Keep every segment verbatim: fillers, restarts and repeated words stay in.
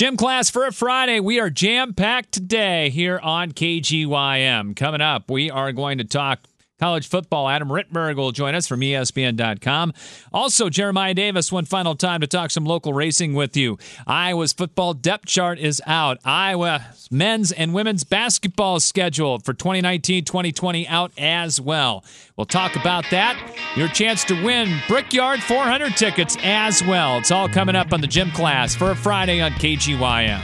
Gym class for a Friday. We are jam-packed today here on K G Y M. Coming up, we are going to talk college football. Adam Rittberg will join us from E S P N dot com. Also, Jeremiah Davis, one final time to talk some local racing with you. Iowa's football depth chart is out. Iowa men's and women's basketball schedule for twenty nineteen twenty twenty out as well. We'll talk about that. Your chance to win Brickyard four hundred tickets as well. It's all coming up on the Gym class for a Friday on K G Y M.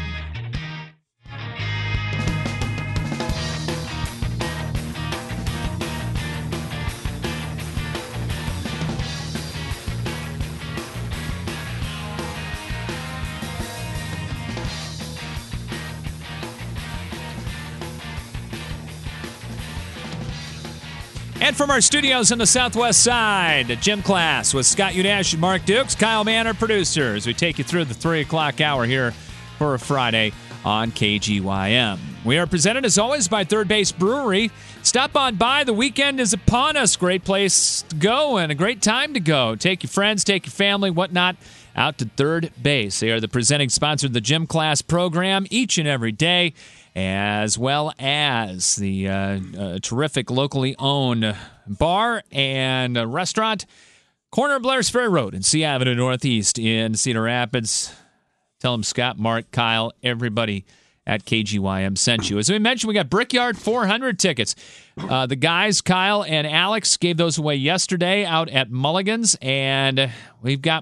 And from our studios on the southwest side, Gym class with Scott Udash and Mark Dukes, Kyle Mann, our producer, as we take you through the three o'clock hour here for a Friday on K G Y M. We are presented, as always, by Third Base Brewery. Stop on by. The weekend is upon us. Great place to go and a great time to go. Take your friends, take your family, whatnot, out to Third Base. They are the presenting sponsor of the Gym class program each and every day, as well as the uh, uh, terrific locally owned bar and uh, restaurant, corner of Blair's Ferry Road and C Avenue Northeast in Cedar Rapids. Tell them Scott, Mark, Kyle, everybody at K G Y M sent you. As we mentioned, we got Brickyard four hundred tickets. Uh, the guys, Kyle and Alex, gave those away yesterday out at Mulligan's, and we've got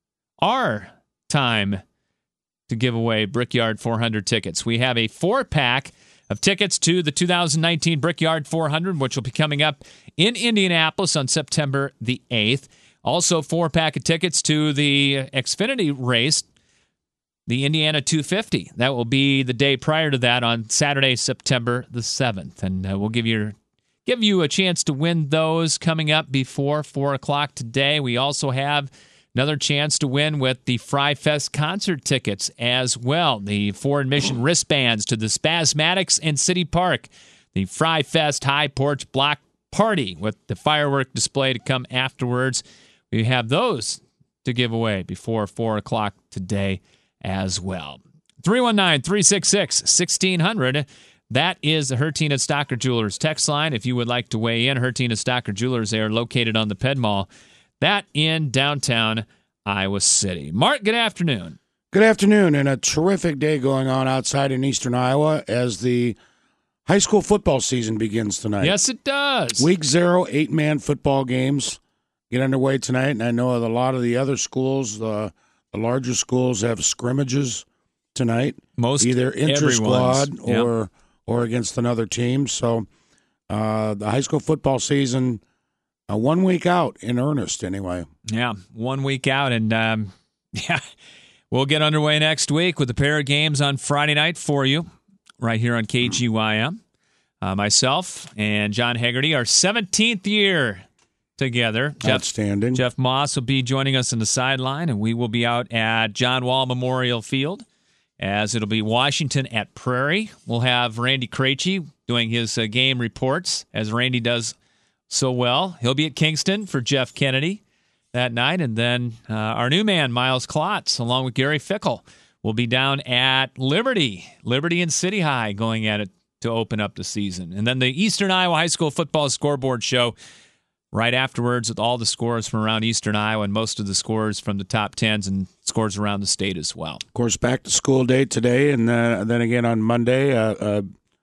our time to give away Brickyard four hundred tickets. We have a four-pack of tickets to the two thousand nineteen Brickyard four hundred, which will be coming up in Indianapolis on September the eighth. Also, four-pack of tickets to the Xfinity race, the Indiana two fifty. That will be the day prior to that on Saturday, September the seventh. And uh, we'll give you, give you a chance to win those coming up before four o'clock today. We also have another chance to win with the Fry Fest concert tickets as well. The four admission wristbands to the Spasmatics and City Park. The Fry Fest High Porch Block Party with the firework display to come afterwards. We have those to give away before four o'clock today as well. three one nine, three six six, one six zero zero. That is the Hertina Stocker Jewelers text line. If you would like to weigh in, Hertina Stocker Jewelers, they are located on the Ped Mall. That in downtown Iowa City. Mark, good afternoon. Good afternoon, and a terrific day going on outside in eastern Iowa as the high school football season begins tonight. Yes, it does. Week zero, eight-man football games get underway tonight, and I know a lot of the other schools, uh, the larger schools, have scrimmages tonight. Most either inter-squad yep. or, or against another team. So uh, the high school football season, Uh, one week out in earnest, anyway. Yeah, one week out, and um, yeah, we'll get underway next week with a pair of games on Friday night for you, right here on K G Y M. Uh, myself and John Hegarty, our seventeenth year together. Outstanding. Jeff, Jeff Moss will be joining us on the sideline, and we will be out at John Wall Memorial Field, as it'll be Washington at Prairie. We'll have Randy Krejci doing his uh, game reports, as Randy does so well. He'll be at Kingston for Jeff Kennedy that night. And then uh, our new man, Miles Klotz, along with Gary Fickle, will be down at Liberty, Liberty and City High, going at it to open up the season. And then the Eastern Iowa High School Football Scoreboard Show right afterwards with all the scores from around Eastern Iowa and most of the scores from the top tens and scores around the state as well. Of course, back to school day today, and uh, then again on Monday. Uh, uh,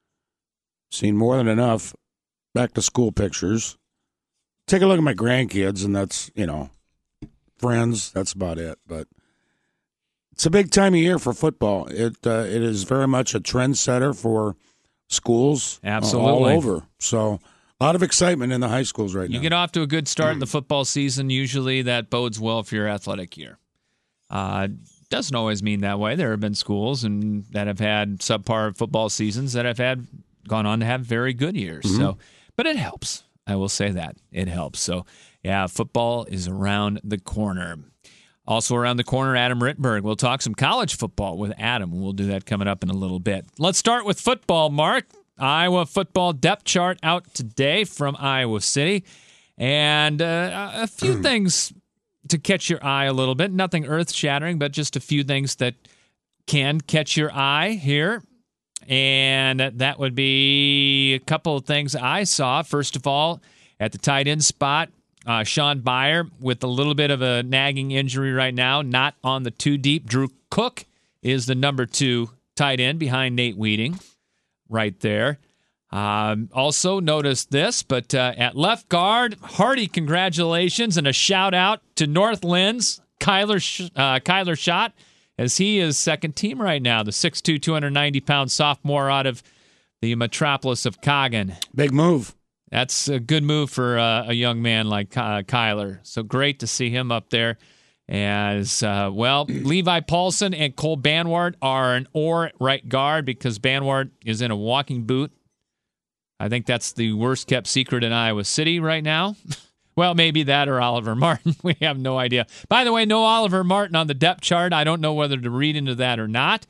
seen more than enough back to school pictures. Take a look at my grandkids, and that's, you know, friends. That's about it. But it's a big time of year for football. It uh, it is very much a trendsetter for schools Absolutely. all over. So a lot of excitement in the high schools right you now. You get off to a good start in the football season. Usually that bodes well for your athletic year. Uh, doesn't always mean that way. There have been schools and that have had subpar football seasons that have had gone on to have very good years. Mm-hmm. So. But it helps. I will say that. It helps. So, yeah, football is around the corner. Also around the corner, Adam Rittberg. We'll talk some college football with Adam. We'll do that coming up in a little bit. Let's start with football, Mark. Iowa football depth chart out today from Iowa City. And uh, a few things to catch your eye a little bit. Nothing earth-shattering, but just a few things that can catch your eye here. And that would be a couple of things I saw. First of all, at the tight end spot, uh, Sean Byer with a little bit of a nagging injury right now, not on the two deep. Drew Cook is the number two tight end behind Nate Wheating right there. Um, also noticed this, but uh, at left guard, hearty congratulations and a shout out to Northland's Kyler Sh- uh, Kyler Schott, as he is second team right now. The six two, two hundred ninety pound sophomore out of the metropolis of Coggin. Big move. That's a good move for uh, a young man like uh, Kyler. So great to see him up there. As uh, well, Levi Paulson and Cole Banwart are an or at right guard because Banwart is in a walking boot. I think that's the worst kept secret in Iowa City right now. Well, maybe that or Oliver Martin. We have no idea. By the way, no Oliver Martin on the depth chart. I don't know whether to read into that or not.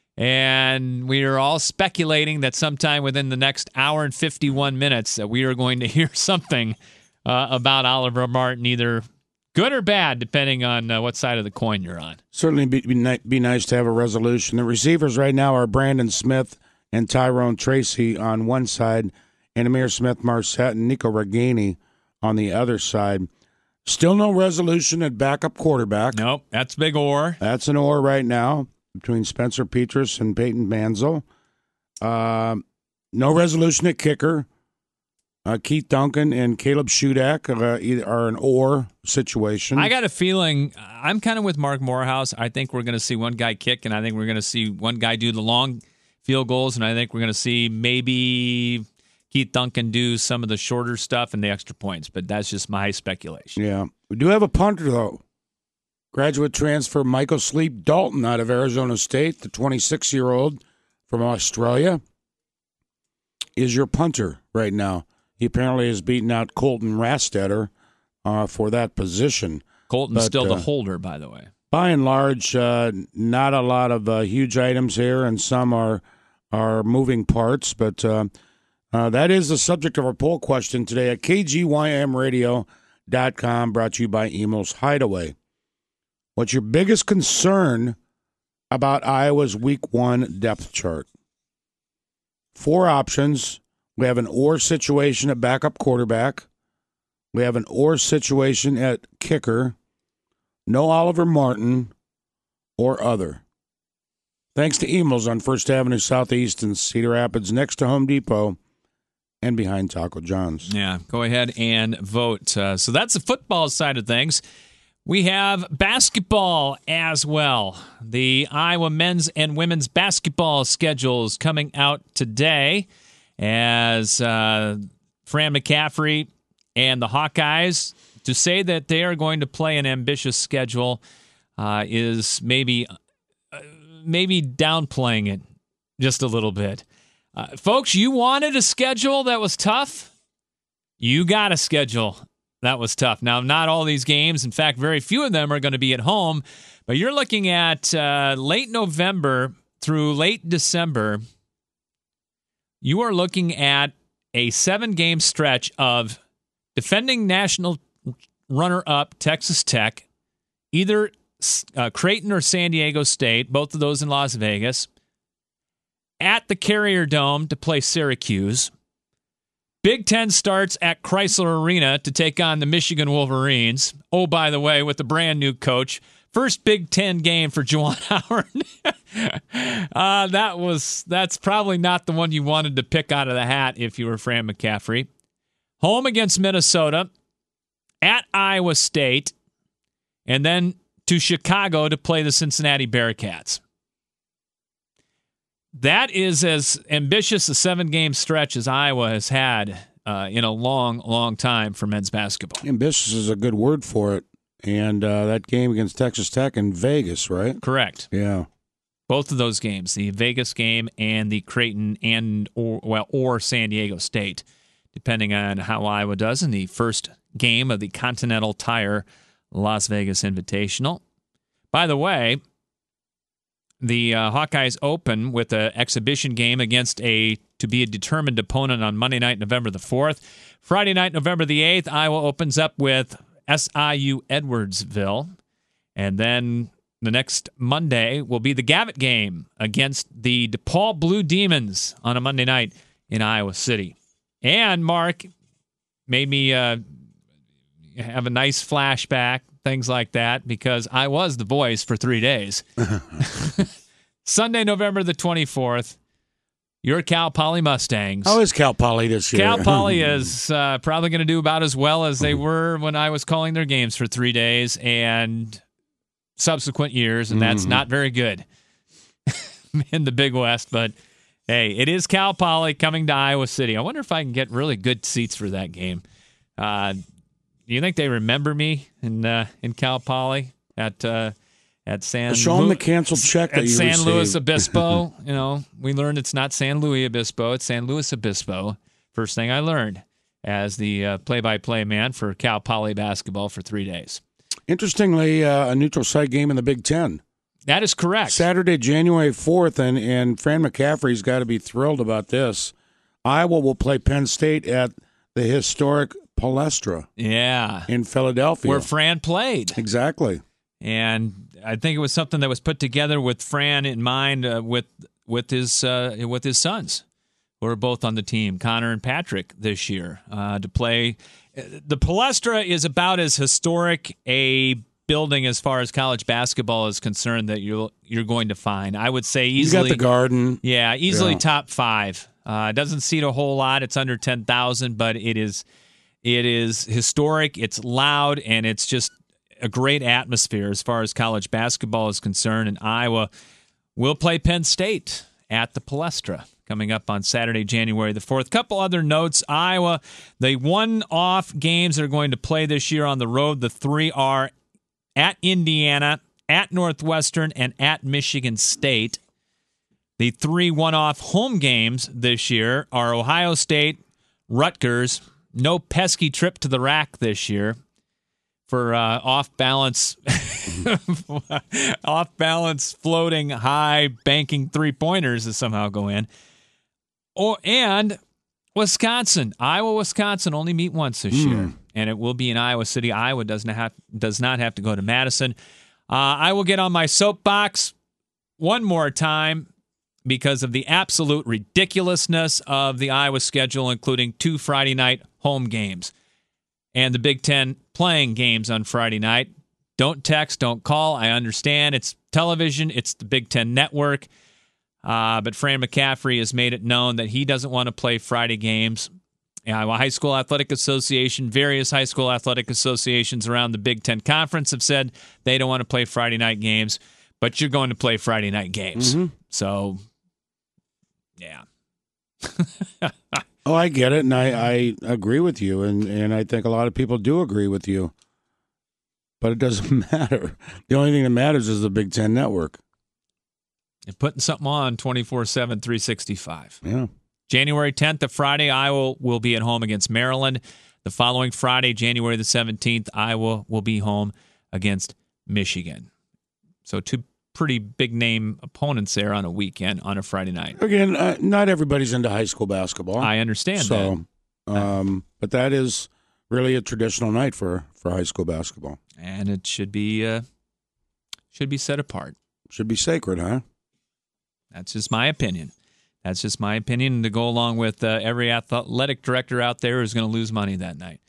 And we are all speculating that sometime within the next hour and fifty-one minutes that we are going to hear something uh, about Oliver Martin, either good or bad, depending on uh, what side of the coin you're on. Certainly be, be, ni- be nice to have a resolution. The receivers right now are Brandon Smith and Tyrone Tracy on one side, and Amir Smith-Marset and Nico Reganey on the other side. Still no resolution at backup quarterback. Nope, that's big or. That's an or right now between Spencer Petras and Peyton Manzel. Uh, no resolution at kicker. Uh, Keith Duncan and Caleb Shudak uh, are an or situation. I got a feeling, I'm kind of with Mark Morehouse. I think we're going to see one guy kick, and I think we're going to see one guy do the long field goals, and I think we're going to see maybe Keith Duncan do some of the shorter stuff and the extra points, but that's just my speculation. Yeah. We do have a punter, though. Graduate transfer Michael Sleep Dalton out of Arizona State, the twenty-six-year-old from Australia, is your punter right now. He apparently has beaten out Colton Rastetter uh, for that position. Colton's but, still the uh, holder, by the way. By and large, uh, not a lot of uh, huge items here, and some are are moving parts. But uh, uh, that is the subject of our poll question today at K G Y M radio dot com, brought to you by Emo's Hideaway. What's your biggest concern about Iowa's week one depth chart? Four options. We have an or situation at backup quarterback. We have an or situation at kicker. No Oliver Martin or other. Thanks to Emo's on First Avenue Southeast in Cedar Rapids, next to Home Depot and behind Taco John's. Yeah, go ahead and vote. Uh, so that's the football side of things. We have basketball as well. The Iowa men's and women's basketball schedules coming out today as uh, Fran McCaffrey and the Hawkeyes, to say that they are going to play an ambitious schedule uh, is maybe uh, maybe downplaying it just a little bit. Uh, folks, you wanted a schedule that was tough? You got a schedule that was tough. Now, not all these games. In fact, very few of them are going to be at home. But you're looking at uh, late November through late December. You are looking at a seven-game stretch of defending national runner-up Texas Tech, either uh, Creighton or San Diego State, both of those in Las Vegas, at the Carrier Dome to play Syracuse. Big Ten starts at Chrysler Arena to take on the Michigan Wolverines. Oh, by the way, with the brand new coach. First Big Ten game for Juwan Howard. uh, that was that's probably not the one you wanted to pick out of the hat if you were Fran McCaffrey. Home against Minnesota, at Iowa State, and then to Chicago to play the Cincinnati Bearcats. That is as ambitious a seven-game stretch as Iowa has had uh, in a long, long time for men's basketball. Ambitious is a good word for it. And uh, that game against Texas Tech in Vegas, right? Correct. Yeah. Both of those games, the Vegas game and the Creighton and or well or San Diego State, depending on how Iowa does in the first game of the Continental Tire Las Vegas Invitational. By the way, the uh, Hawkeyes open with an exhibition game against a to be a determined opponent on Monday night, November the fourth. Friday night, November the eighth, Iowa opens up with S I U Edwardsville. And then the next Monday will be the Gavitt game against the DePaul Blue Demons on a Monday night in Iowa City. And Mark made me uh, have a nice flashback, things like that, because I was the voice for three days. Sunday, November the twenty-fourth, your Cal Poly Mustangs. How is Cal Poly this year? Cal Poly is uh, probably going to do about as well as they were when I was calling their games for three days and subsequent years, and that's mm-hmm. not very good in the Big West. But, hey, it is Cal Poly coming to Iowa City. I wonder if I can get really good seats for that game. Uh, do you think they remember me in uh, in Cal Poly at uh, at San? Show them the canceled check that at you San received. Luis Obispo? You know, we learned it's not San Luis Obispo; it's San Luis Obispo. First thing I learned as the uh, play-by-play man for Cal Poly basketball for three days. Interestingly, uh, a neutral site game in the Big Ten. That is correct. Saturday, January fourth, and, and Fran McCaffrey's got to be thrilled about this. Iowa will play Penn State at the historic Palestra. Yeah. In Philadelphia. Where Fran played. Exactly. And I think it was something that was put together with Fran in mind uh, with with his uh, with his sons, who are both on the team, Connor and Patrick, this year, uh, to play. The Palestra is about as historic a building as far as college basketball is concerned that you're you're going to find. I would say easily. You got the Garden. Yeah, easily yeah. top five. Uh, it doesn't seat a whole lot. It's under ten thousand, but it is it is historic. It's loud, and it's just a great atmosphere as far as college basketball is concerned. And Iowa will play Penn State at the Palestra coming up on Saturday, January the fourth. Couple other notes. Iowa, the one-off games they're going to play this year on the road, the three are at Indiana, at Northwestern, and at Michigan State. The three one-off home games this year are Ohio State, Rutgers, no pesky trip to the rack this year for uh, off-balance, off-balance, floating, high, banking three-pointers to somehow go in. Oh, and Wisconsin, Iowa, Wisconsin only meet once this mm. year, and it will be in Iowa City. Iowa doesn't have does not have to go to Madison. Uh, I will get on my soapbox one more time because of the absolute ridiculousness of the Iowa schedule, including two Friday night home games and the Big Ten playing games on Friday night. Don't text, don't call. I understand it's television, it's the Big Ten Network. Uh, but Fran McCaffrey has made it known that he doesn't want to play Friday games. Iowa High School Athletic Association, various high school athletic associations around the Big Ten Conference have said they don't want to play Friday night games, but you're going to play Friday night games. Mm-hmm. So, yeah. Oh, I get it, and I, I agree with you, and, and I think a lot of people do agree with you. But it doesn't matter. The only thing that matters is the Big Ten Network. And putting something on twenty-four seven, three sixty-five. Yeah. January tenth, the Friday, Iowa will be at home against Maryland. The following Friday, January the seventeenth, Iowa will be home against Michigan. So two pretty big-name opponents there on a weekend, on a Friday night. Again, uh, not everybody's into high school basketball. I understand so, that. Um, but that is really a traditional night for, for high school basketball. And it should be uh, should be set apart. Should be sacred, huh? That's just my opinion. That's just my opinion, and to go along with uh, every athletic director out there who's going to lose money that night.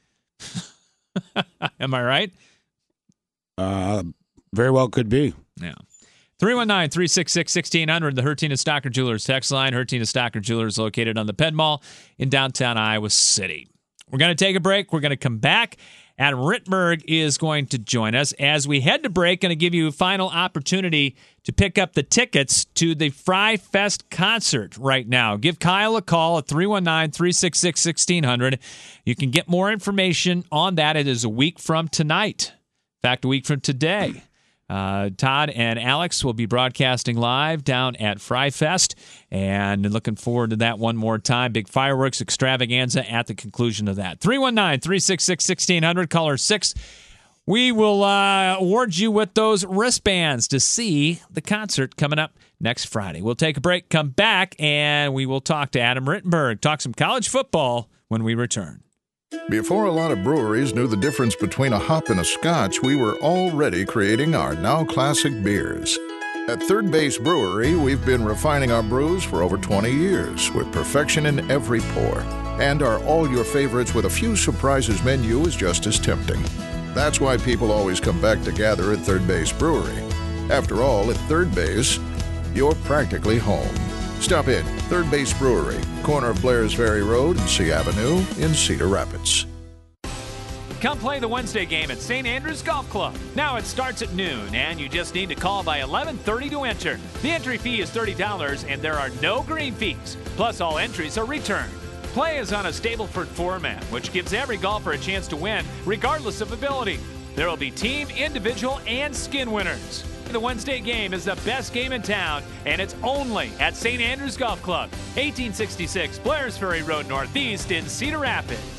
Am I right? Uh, very well could be. Yeah. three one nine, three six six, one six zero zero, the Hertina Stocker Jewelers text line. Hertina Stocker Jewelers located on the Penn Mall in downtown Iowa City. We're going to take a break. We're going to come back. Adam Rittberg is going to join us. As we head to break, going to give you a final opportunity to pick up the tickets to the Fry Fest concert right now. Give Kyle a call at three one nine, three six six, one six zero zero. You can get more information on that. It is a week from tonight. In fact, a week from today. Uh, Todd and Alex will be broadcasting live down at Fry Fest, and looking forward to that one more time. Big fireworks extravaganza at the conclusion of that. three one nine, three six six, one six zero zero, caller six. We will uh, award you with those wristbands to see the concert coming up next Friday. We'll take a break, come back, and we will talk to Adam Rittberg, talk some college football when we return. Before a lot of breweries knew the difference between a hop and a scotch, we were already creating our now classic beers. At Third Base Brewery, we've been refining our brews for over twenty years, with perfection in every pour. And our all your favorites with a few surprises menu is just as tempting. That's why people always come back to gather at Third Base Brewery. After all, at Third Base, you're practically home. Stop in, Third Base Brewery, corner of Blair's Ferry Road and C Avenue in Cedar Rapids. Come play the Wednesday game at Saint Andrews Golf Club. Now it starts at noon, and you just need to call by eleven thirty to enter. The entry fee is thirty dollars, and there are no green fees. Plus, all entries are returned. Play is on a Stableford format, which gives every golfer a chance to win, regardless of ability. There will be team, individual, and skin winners. The Wednesday game is the best game in town, and it's only at Saint Andrews Golf Club, eighteen sixty-six Blair's Ferry Road Northeast in Cedar Rapids.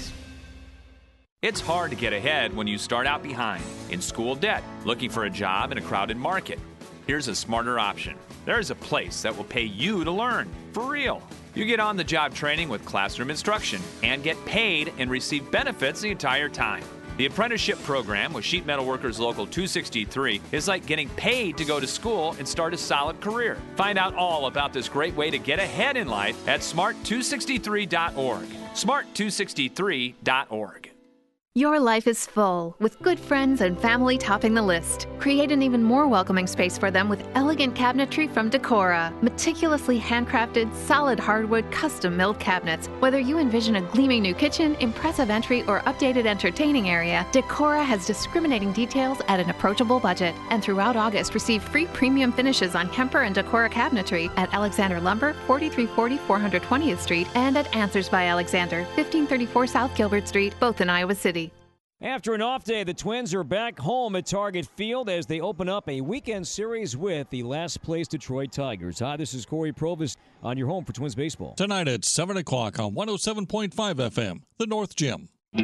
It's hard to get ahead when you start out behind, in school debt, looking for a job in a crowded market. Here's a smarter option. There's a place that will pay you to learn, for real. You get on-the-job training with classroom instruction and get paid and receive benefits the entire time. The apprenticeship program with Sheet Metal Workers Local two sixty-three is like getting paid to go to school and start a solid career. Find out all about this great way to get ahead in life at smart two sixty-three dot org. smart two sixty-three dot org. Your life is full, with good friends and family topping the list. Create an even more welcoming space for them with elegant cabinetry from Decora. Meticulously handcrafted, solid hardwood, custom-milled cabinets. Whether you envision a gleaming new kitchen, impressive entry, or updated entertaining area, Decora has discriminating details at an approachable budget. And throughout August, receive free premium finishes on Kemper and Decora cabinetry at Alexander Lumber, forty-three forty four hundred twentieth Street, and at Answers by Alexander, fifteen thirty-four South Gilbert Street, both in Iowa City. After an off day, the Twins are back home at Target Field as they open up a weekend series with the last-place Detroit Tigers. Hi, this is Corey Provis on your home for Twins baseball. Tonight at seven o'clock on one oh seven point five F M, the North Gym.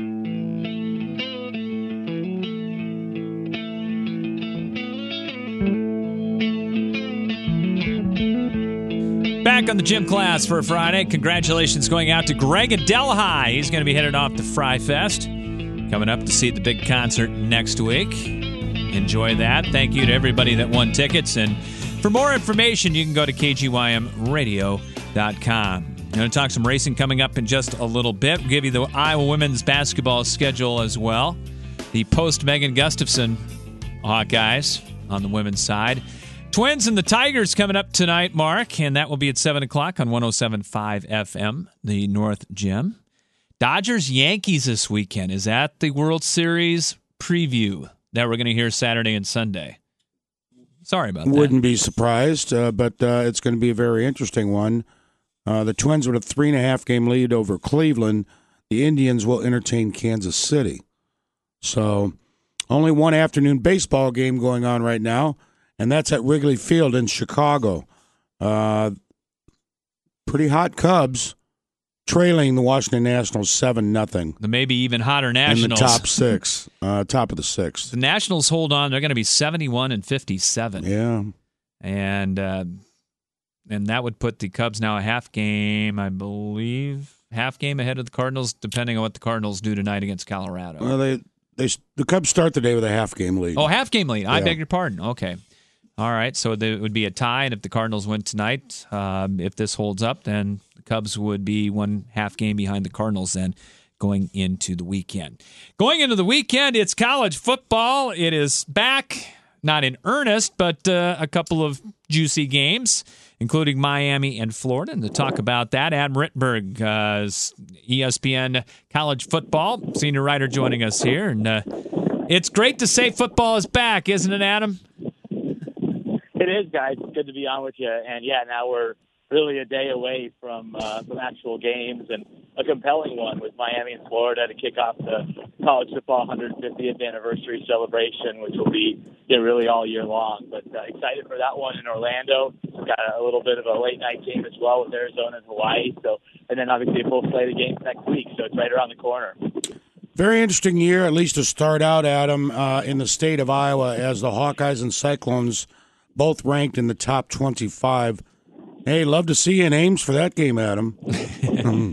Back on the gym class for a Friday. Congratulations going out to Greg at Delhi. He's going to be headed off to Fry Fest. Coming up to see the big concert next week. Enjoy that. Thank you to everybody that won tickets. And for more information, you can go to K G Y M radio dot com. I'm going to talk some racing coming up in just a little bit. We'll give you the Iowa women's basketball schedule as well. The post-Megan Gustafson Hawkeyes on the women's side. Twins and the Tigers coming up tonight, Mark, and that will be at seven o'clock on one oh seven point five F M, the North Gym. Dodgers Yankees this weekend. Is that the World Series preview that we're going to hear Saturday and Sunday? Sorry about that. Wouldn't be surprised, uh, but uh, it's going to be a very interesting one. Uh, the Twins with a three and a half game lead over Cleveland. The Indians will entertain Kansas City. So only one afternoon baseball game going on right now, and that's at Wrigley Field in Chicago. Uh, pretty hot Cubs. Trailing the Washington Nationals seven nothing. The maybe even hotter Nationals. In the top six, uh, top of the sixth. The Nationals hold on. They're going to be seventy-one and fifty-seven. Yeah. And uh, and that would put the Cubs now a half game, I believe, half game ahead of the Cardinals, depending on what the Cardinals do tonight against Colorado. Well, they, they the Cubs start the day with a half game lead. Oh, half game lead. I Yeah. beg your pardon. Okay. All right. So it would be a tie, and if the Cardinals win tonight, um, if this holds up, then the Cubs would be one half game behind the Cardinals then going into the weekend. Going into the weekend, it's college football. It is back, not in earnest, but uh, a couple of juicy games, including Miami and Florida. And to talk about that, Adam Rittenberg, uh, E S P N College Football, senior writer joining us here. And uh, it's great to say football is back, isn't it, Adam? It is, guys. It's good to be on with you. And, yeah, now we're really a day away from uh, from actual games, and a compelling one with Miami and Florida to kick off the college football one hundred fiftieth anniversary celebration, which will be you know, really all year long. But uh, excited for that one in Orlando. Got a little bit of a late-night game as well with Arizona and Hawaii. So, and then, obviously, a full slate of games next week. So it's right around the corner. Very interesting year, at least to start out, Adam, uh, in the state of Iowa, as the Hawkeyes and Cyclones both ranked in the top twenty-five. Hey, love to see you in Ames for that game, Adam. I,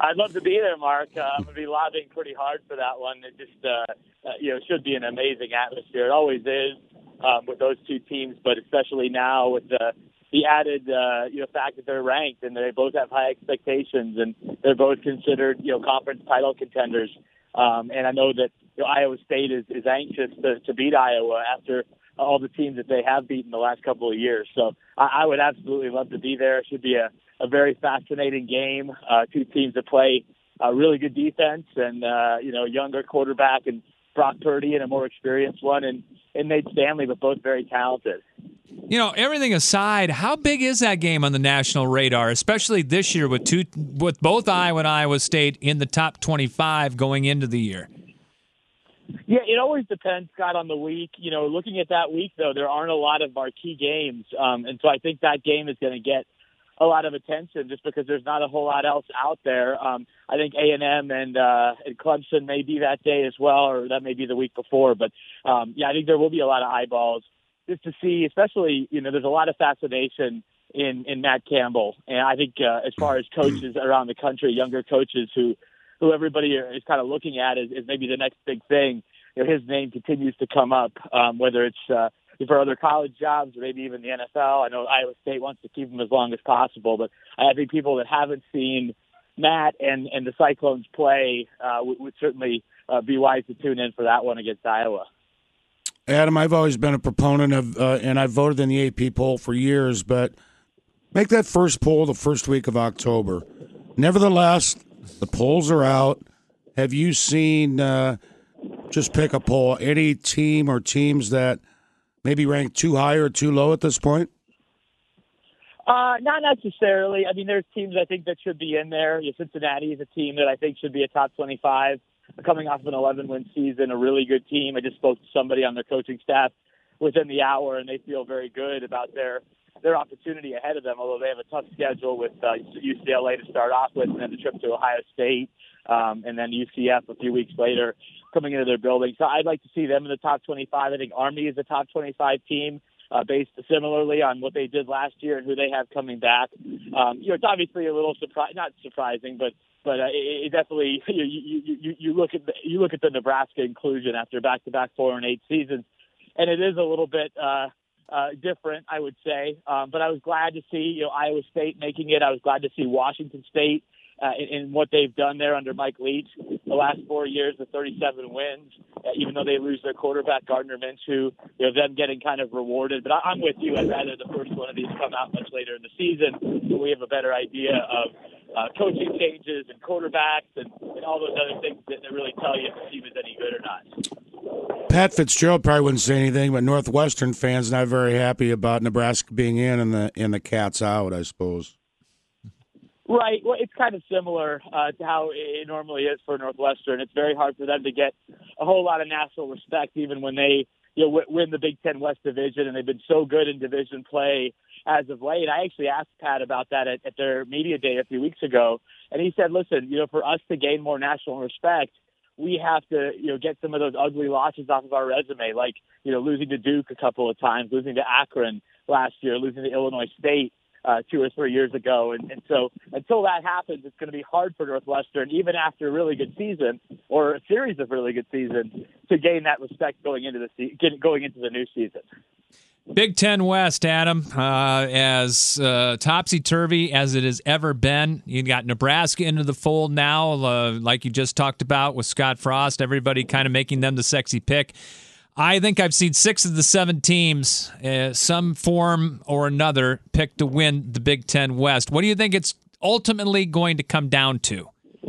I'd love to be there, Mark. Uh, I'm going to be lobbying pretty hard for that one. It just, uh, uh, you know, should be an amazing atmosphere. It always is um, with those two teams, but especially now with the the added, uh, you know, fact that they're ranked and they both have high expectations and they're both considered, you know, conference title contenders. Um, and I know that you know, Iowa State is, is anxious to, to beat Iowa after all the teams that they have beaten the last couple of years. So I, I would absolutely love to be there. It should be a, a very fascinating game. Uh, two teams that play uh, really good defense and, uh, you know, younger quarterback and Brock Purdy and a more experienced one and, and Nate Stanley, but both very talented. You know, everything aside, how big is that game on the national radar, especially this year with two, with both Iowa and Iowa State in the top twenty-five going into the year? Yeah, it always depends, Scott, on the week. You know, looking at that week, though, there aren't a lot of marquee games. Um, and so I think that game is going to get a lot of attention just because there's not a whole lot else out there. Um, I think A and M and, uh, and Clemson may be that day as well, or that may be the week before. But, um, yeah, I think there will be a lot of eyeballs just to see, especially, you know, there's a lot of fascination in, in Matt Campbell. And I think uh, as far as coaches around the country, younger coaches who, who everybody is kind of looking at as, as maybe the next big thing, you know, his name continues to come up, um, whether it's uh, for other college jobs or maybe even the N F L. I know Iowa State wants to keep him as long as possible, but I think people that haven't seen Matt and, and the Cyclones play uh, would, would certainly uh, be wise to tune in for that one against Iowa. Adam, I've always been a proponent of, uh, and I've voted in the A P poll for years, but make that first poll the first week of October. Nevertheless, the polls are out. Have you seen, uh, just pick a poll, any team or teams that maybe ranked too high or too low at this point? Uh, not necessarily. I mean, there's teams I think that should be in there. You know, Cincinnati is a team that I think should be a top twenty-five. Coming off of an eleven-win season, a really good team. I just spoke to somebody on their coaching staff within the hour, and they feel very good about their their opportunity ahead of them, although they have a tough schedule with uh, U C L A to start off with, and then the trip to Ohio State, um, and then U C F a few weeks later coming into their building. So I'd like to see them in the top twenty-five. I think Army is a top twenty-five team. Uh, based similarly on what they did last year and who they have coming back. Um, you know, it's obviously a little surprise, not surprising, but but uh, it, it definitely you, you you you look at the, you look at the Nebraska inclusion after back-to-back four and eight seasons, and it is a little bit uh, uh, different, I would say. Um, but I was glad to see you know Iowa State making it. I was glad to see Washington State. Uh, in, in what they've done there under Mike Leach the last four years, the thirty-seven wins, uh, even though they lose their quarterback, Gardner Minshew, you know, them getting kind of rewarded. But I, I'm with you. I'd rather the first one of these come out much later in the season so we have a better idea of uh, coaching changes and quarterbacks and, and all those other things that, that really tell you if the team is any good or not. Pat Fitzgerald probably wouldn't say anything, but Northwestern fans not very happy about Nebraska being in and the, and the Cats out, I suppose. Right. Well, it's kind of similar uh, to how it normally is for Northwestern. It's very hard for them to get a whole lot of national respect, even when they you know, w- win the Big Ten West Division, and they've been so good in division play as of late. I actually asked Pat about that at, at their media day a few weeks ago, and he said, listen, you know, for us to gain more national respect, we have to, you know, get some of those ugly losses off of our resume, like, you know, losing to Duke a couple of times, losing to Akron last year, losing to Illinois State Uh, two or three years ago. And, and so until that happens, it's going to be hard for Northwestern, even after a really good season or a series of really good seasons, to gain that respect going into the se- going into the new season. Big Ten West, Adam, uh, as uh, topsy-turvy as it has ever been. You got Nebraska into the fold now, uh, like you just talked about with Scott Frost, everybody kind of making them the sexy pick. I think I've seen six of the seven teams, uh, some form or another, pick to win the Big Ten West. What do you think it's ultimately going to come down to?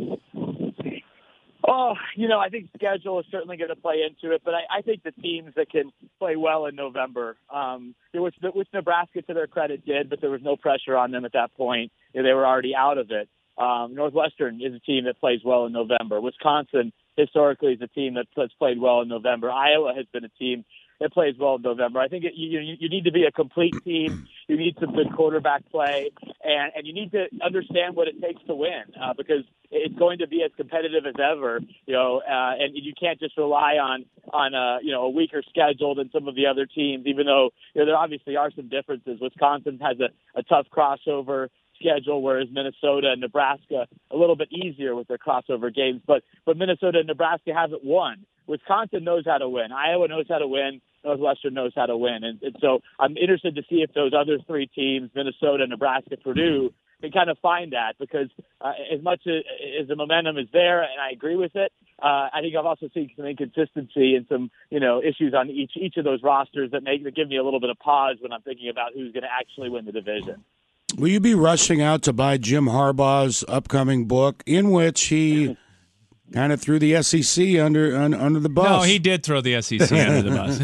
Oh, you know, I think schedule is certainly going to play into it, but I, I think the teams that can play well in November, um, which, which Nebraska, to their credit, did, but there was no pressure on them at that point. You know, they were already out of it. Um, Northwestern is a team that plays well in November. Wisconsin historically is a team that, that's played well in November. Iowa has been a team that plays well in November. I think it, you, you need to be a complete team. You need some good quarterback play, and, and you need to understand what it takes to win uh, because it's going to be as competitive as ever. You know, uh, and you can't just rely on on a you know a weaker schedule than some of the other teams. Even though you know there obviously are some differences. Wisconsin has a, a tough crossover schedule, whereas Minnesota and Nebraska a little bit easier with their crossover games. But but Minnesota and Nebraska haven't won. Wisconsin knows how to win. Iowa knows how to win. Northwestern knows how to win. And, and so I'm interested to see if those other three teams, Minnesota, Nebraska, Purdue, can kind of find that, because uh, as much as, as the momentum is there, and I agree with it, uh, I think I've also seen some inconsistency and some, you know, issues on each each of those rosters that make that give me a little bit of pause when I'm thinking about who's going to actually win the division. Will you be rushing out to buy Jim Harbaugh's upcoming book, in which he kind of threw the S E C under un, under the bus? No, he did throw the S E C under the bus.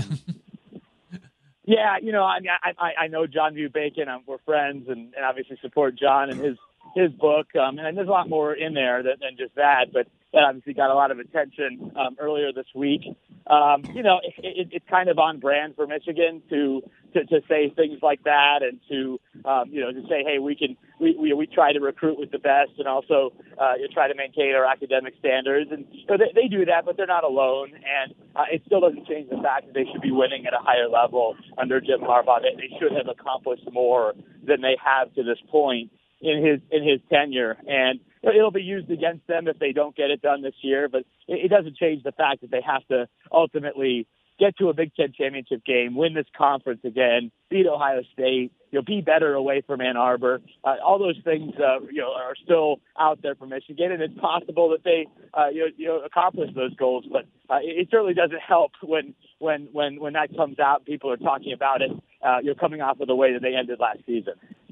Yeah, you know, I mean, I, I, I know John View Bacon. Um, we're friends, and, and obviously support John and his his book. Um, and there's a lot more in there than, than just that, but that obviously got a lot of attention um, earlier this week. Um, you know, it, it, it's kind of on brand for Michigan to to, to say things like that, and to um, you know, to say, hey, we can we, we we try to recruit with the best, and also uh, you try to maintain our academic standards, and so they, they do that, but they're not alone, and uh, it still doesn't change the fact that they should be winning at a higher level under Jim Harbaugh. They, they should have accomplished more than they have to this point in his in his tenure, and it'll be used against them if they don't get it done this year. But it, it doesn't change the fact that they have to ultimately get to a Big Ten championship game, win this conference again, beat Ohio State, you know, be better away from Ann Arbor. Uh, all those things, uh, you know, are still out there for Michigan, and it's possible that they, uh, you know, you know, accomplish those goals. But uh, it, it certainly doesn't help when when when when that comes out. People are talking about it. Uh, you're coming off of the way that they ended last season.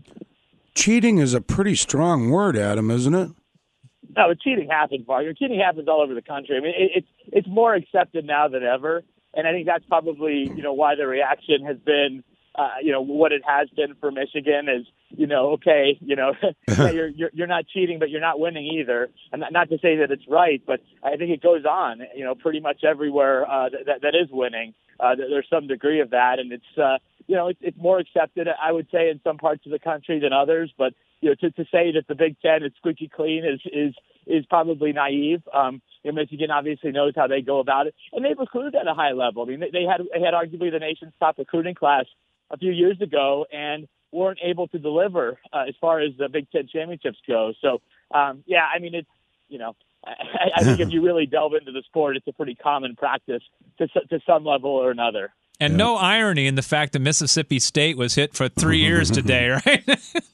Cheating is a pretty strong word, Adam, isn't it? No, but cheating happens, Mark. Cheating happens all over the country. I mean, it, it's it's more accepted now than ever, and I think that's probably, you know, why the reaction has been, uh, you know, what it has been for Michigan is, you know, okay, you know, yeah, you're, you're you're not cheating, but you're not winning either. And not, not to say that it's right, but I think it goes on, you know, pretty much everywhere uh, that that is winning. Uh, there's some degree of that, and it's. Uh, You know, it's, it's more accepted, I would say, in some parts of the country than others. But you know, to, to say that the Big Ten is squeaky clean is is is probably naive. Um, you know, Michigan obviously knows how they go about it, and they've recruited at a high level. I mean, they, they had they had arguably the nation's top recruiting class a few years ago, and weren't able to deliver uh, as far as the Big Ten championships go. So, um, yeah, I mean, it's you know. I, I think if you really delve into the sport, it's a pretty common practice to to some level or another. And yeah. No irony in the fact that Mississippi State was hit for three years today, right?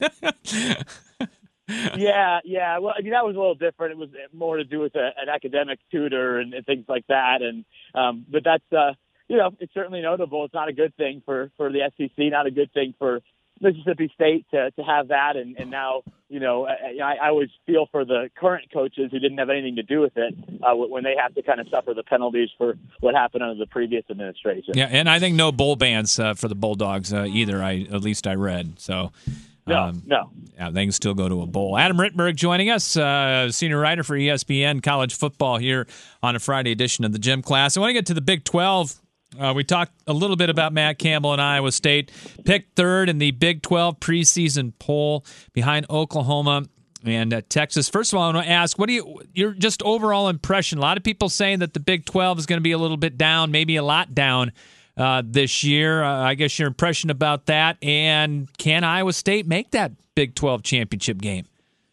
yeah, yeah. Well, I mean, that was a little different. It was more to do with a, an academic tutor and, and things like that. And um, but that's uh, you know, it's certainly notable. It's not a good thing for, for the S E C. Not a good thing for Mississippi State to, to have that, and, and now, you know, I, I always feel for the current coaches who didn't have anything to do with it uh, when they have to kind of suffer the penalties for what happened under the previous administration. Yeah, and I think no bowl bans uh, for the Bulldogs uh, either. I at least I read so. No, um, no. Yeah, they can still go to a bowl. Adam Rittenberg joining us, uh, senior writer for E S P N College Football here on a Friday edition of the Gym Class. I want to get to the Big twelve. Uh, we talked a little bit about Matt Campbell and Iowa State. Picked third in the Big twelve preseason poll behind Oklahoma and uh, Texas. First of all, I want to ask, what do you your just overall impression? A lot of people saying that the Big twelve is going to be a little bit down, maybe a lot down uh, this year. Uh, I guess your impression about that, and can Iowa State make that Big twelve championship game?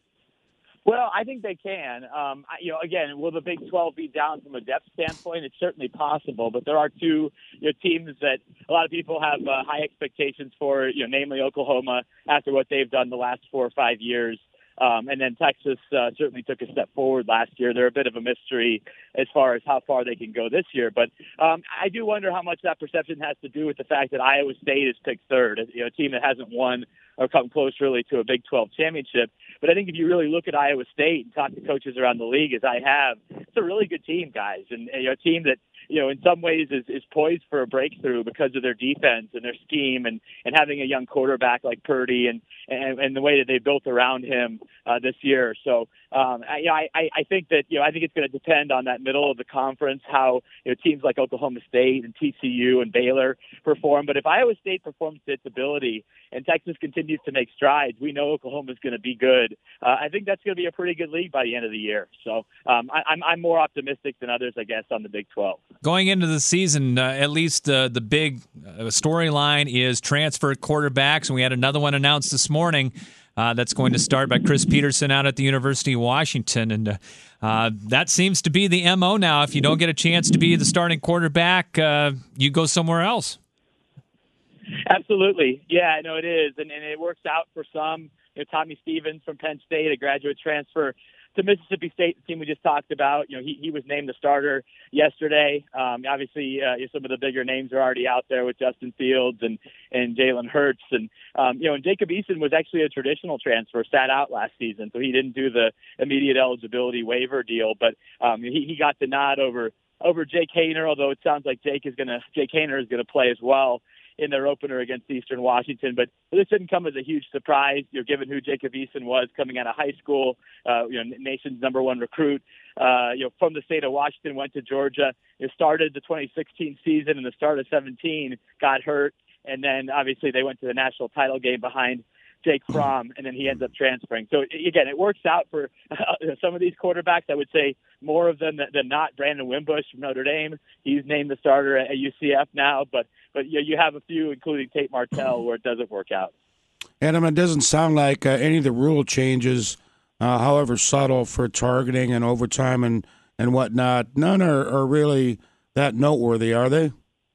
Well, I think they can. Um, you know, again, will the Big twelve be down from a depth standpoint? It's certainly possible, but there are two you know, teams that a lot of people have uh, high expectations for, you know, namely Oklahoma after what they've done the last four or five years. Um, and then Texas uh, certainly took a step forward last year. They're a bit of a mystery as far as how far they can go this year. But um, I do wonder how much that perception has to do with the fact that Iowa State is picked third, you know, a team that hasn't won or come close really to a Big twelve championship. But I think if you really look at Iowa State and talk to coaches around the league, as I have, it's a really good team, guys, and, and you know, a team that, you know, in some ways is, is poised for a breakthrough because of their defense and their scheme and, and having a young quarterback like Purdy and, and, and the way that they built around him uh, this year. So, um, I, you know, I, I think that, you know, I think it's going to depend on that middle of the conference, how, you know, teams like Oklahoma State and T C U and Baylor perform. But if Iowa State performs to its ability and Texas continues to make strides, we know Oklahoma is going to be good. Uh, I think that's going to be a pretty good league by the end of the year. So um, I, I'm, I'm more optimistic than others, I guess, on the Big twelve. Going into the season, uh, at least uh, the big uh, storyline is transfer quarterbacks, and we had another one announced this morning. uh, that's going to start by Chris Peterson out at the University of Washington. And uh, uh, that seems to be the M O now. If you don't get a chance to be the starting quarterback, uh, you go somewhere else. Absolutely. Yeah, no, it is. And, and it works out for some. You know, Tommy Stevens from Penn State, a graduate transfer to Mississippi State, the team we just talked about. You know, he, he was named the starter yesterday. Um, obviously, uh, some of the bigger names are already out there with Justin Fields and, and Jalen Hurts. And, um, you know, and Jacob Eason was actually a traditional transfer, sat out last season, so he didn't do the immediate eligibility waiver deal. But um, he, he got the nod over over Jake Haener, although it sounds like Jake is going to Jake Haener is going to play as well in their opener against Eastern Washington. But this didn't come as a huge surprise, you know, given who Jacob Eason was coming out of high school, uh, you know, nation's number one recruit, uh, you know, from the state of Washington, went to Georgia, you know, started the twenty sixteen season and the start of seventeen, got hurt, and then obviously they went to the national title game behind Jake Fromm, and then he ends up transferring. So, again, it works out for uh, some of these quarterbacks. I would say more of them than, than not. Brandon Wimbush from Notre Dame, he's named the starter at U C F now, but but you, know, you have a few, including Tate Martell, where it doesn't work out. Adam, it doesn't sound like uh, any of the rule changes, uh, however subtle, for targeting and overtime and, and whatnot, none are, are really that noteworthy, are they?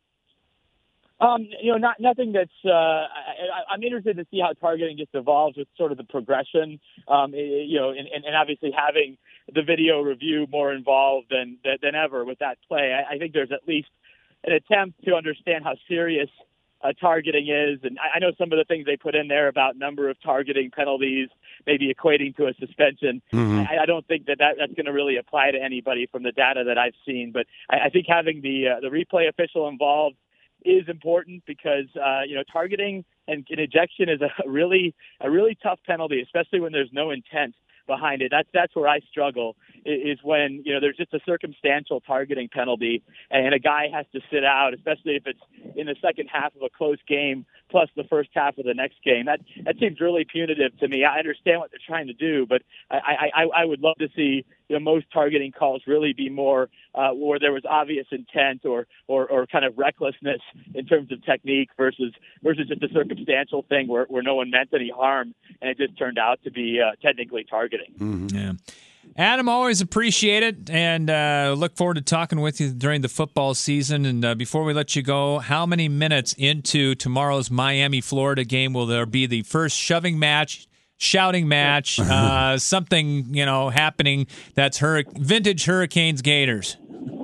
Um, you know, not nothing that's. Uh, I, I'm interested to see how targeting just evolves with sort of the progression. Um, it, you know, and, and obviously having the video review more involved than than ever with that play. I, I think there's at least an attempt to understand how serious uh, targeting is, and I, I know some of the things they put in there about number of targeting penalties, maybe equating to a suspension. Mm-hmm. I, I don't think that, that that's going to really apply to anybody from the data that I've seen. But I, I think having the uh, the replay official involved is important because, uh, you know, targeting and, and ejection is a really, a really tough penalty, especially when there's no intent behind it. That's, that's where I struggle is when, you know, there's just a circumstantial targeting penalty and a guy has to sit out, especially if it's in the second half of a close game plus the first half of the next game. That, that seems really punitive to me. I understand what they're trying to do, but I, I, I would love to see, you know, most targeting calls really be more uh, where there was obvious intent or, or, or kind of recklessness in terms of technique versus versus just a circumstantial thing where, where no one meant any harm and it just turned out to be uh, technically targeting. Mm-hmm. Yeah. Adam, always appreciate it, and uh, look forward to talking with you during the football season. And uh, before we let you go, how many minutes into tomorrow's Miami-Florida game will there be the first shoving match, shouting match, uh, something, you know, happening that's hur- vintage Hurricanes Gators?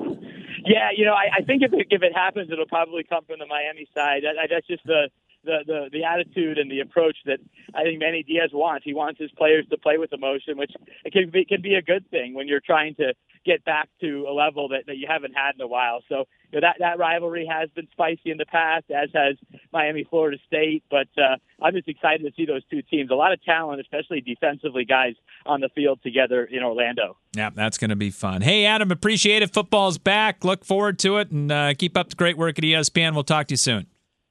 Yeah, you know, I, I think if it, if it happens, it'll probably come from the Miami side. That, that's just the The, the the attitude and the approach that I think Manny Diaz wants. He wants his players to play with emotion, which it can be, can be a good thing when you're trying to get back to a level that, that you haven't had in a while. So you know, that, that rivalry has been spicy in the past, as has Miami, Florida State. But uh, I'm just excited to see those two teams. A lot of talent, especially defensively, guys on the field together in Orlando. Yeah, that's going to be fun. Hey, Adam, appreciate it. Football's back. Look forward to it, and uh, keep up the great work at E S P N. We'll talk to you soon.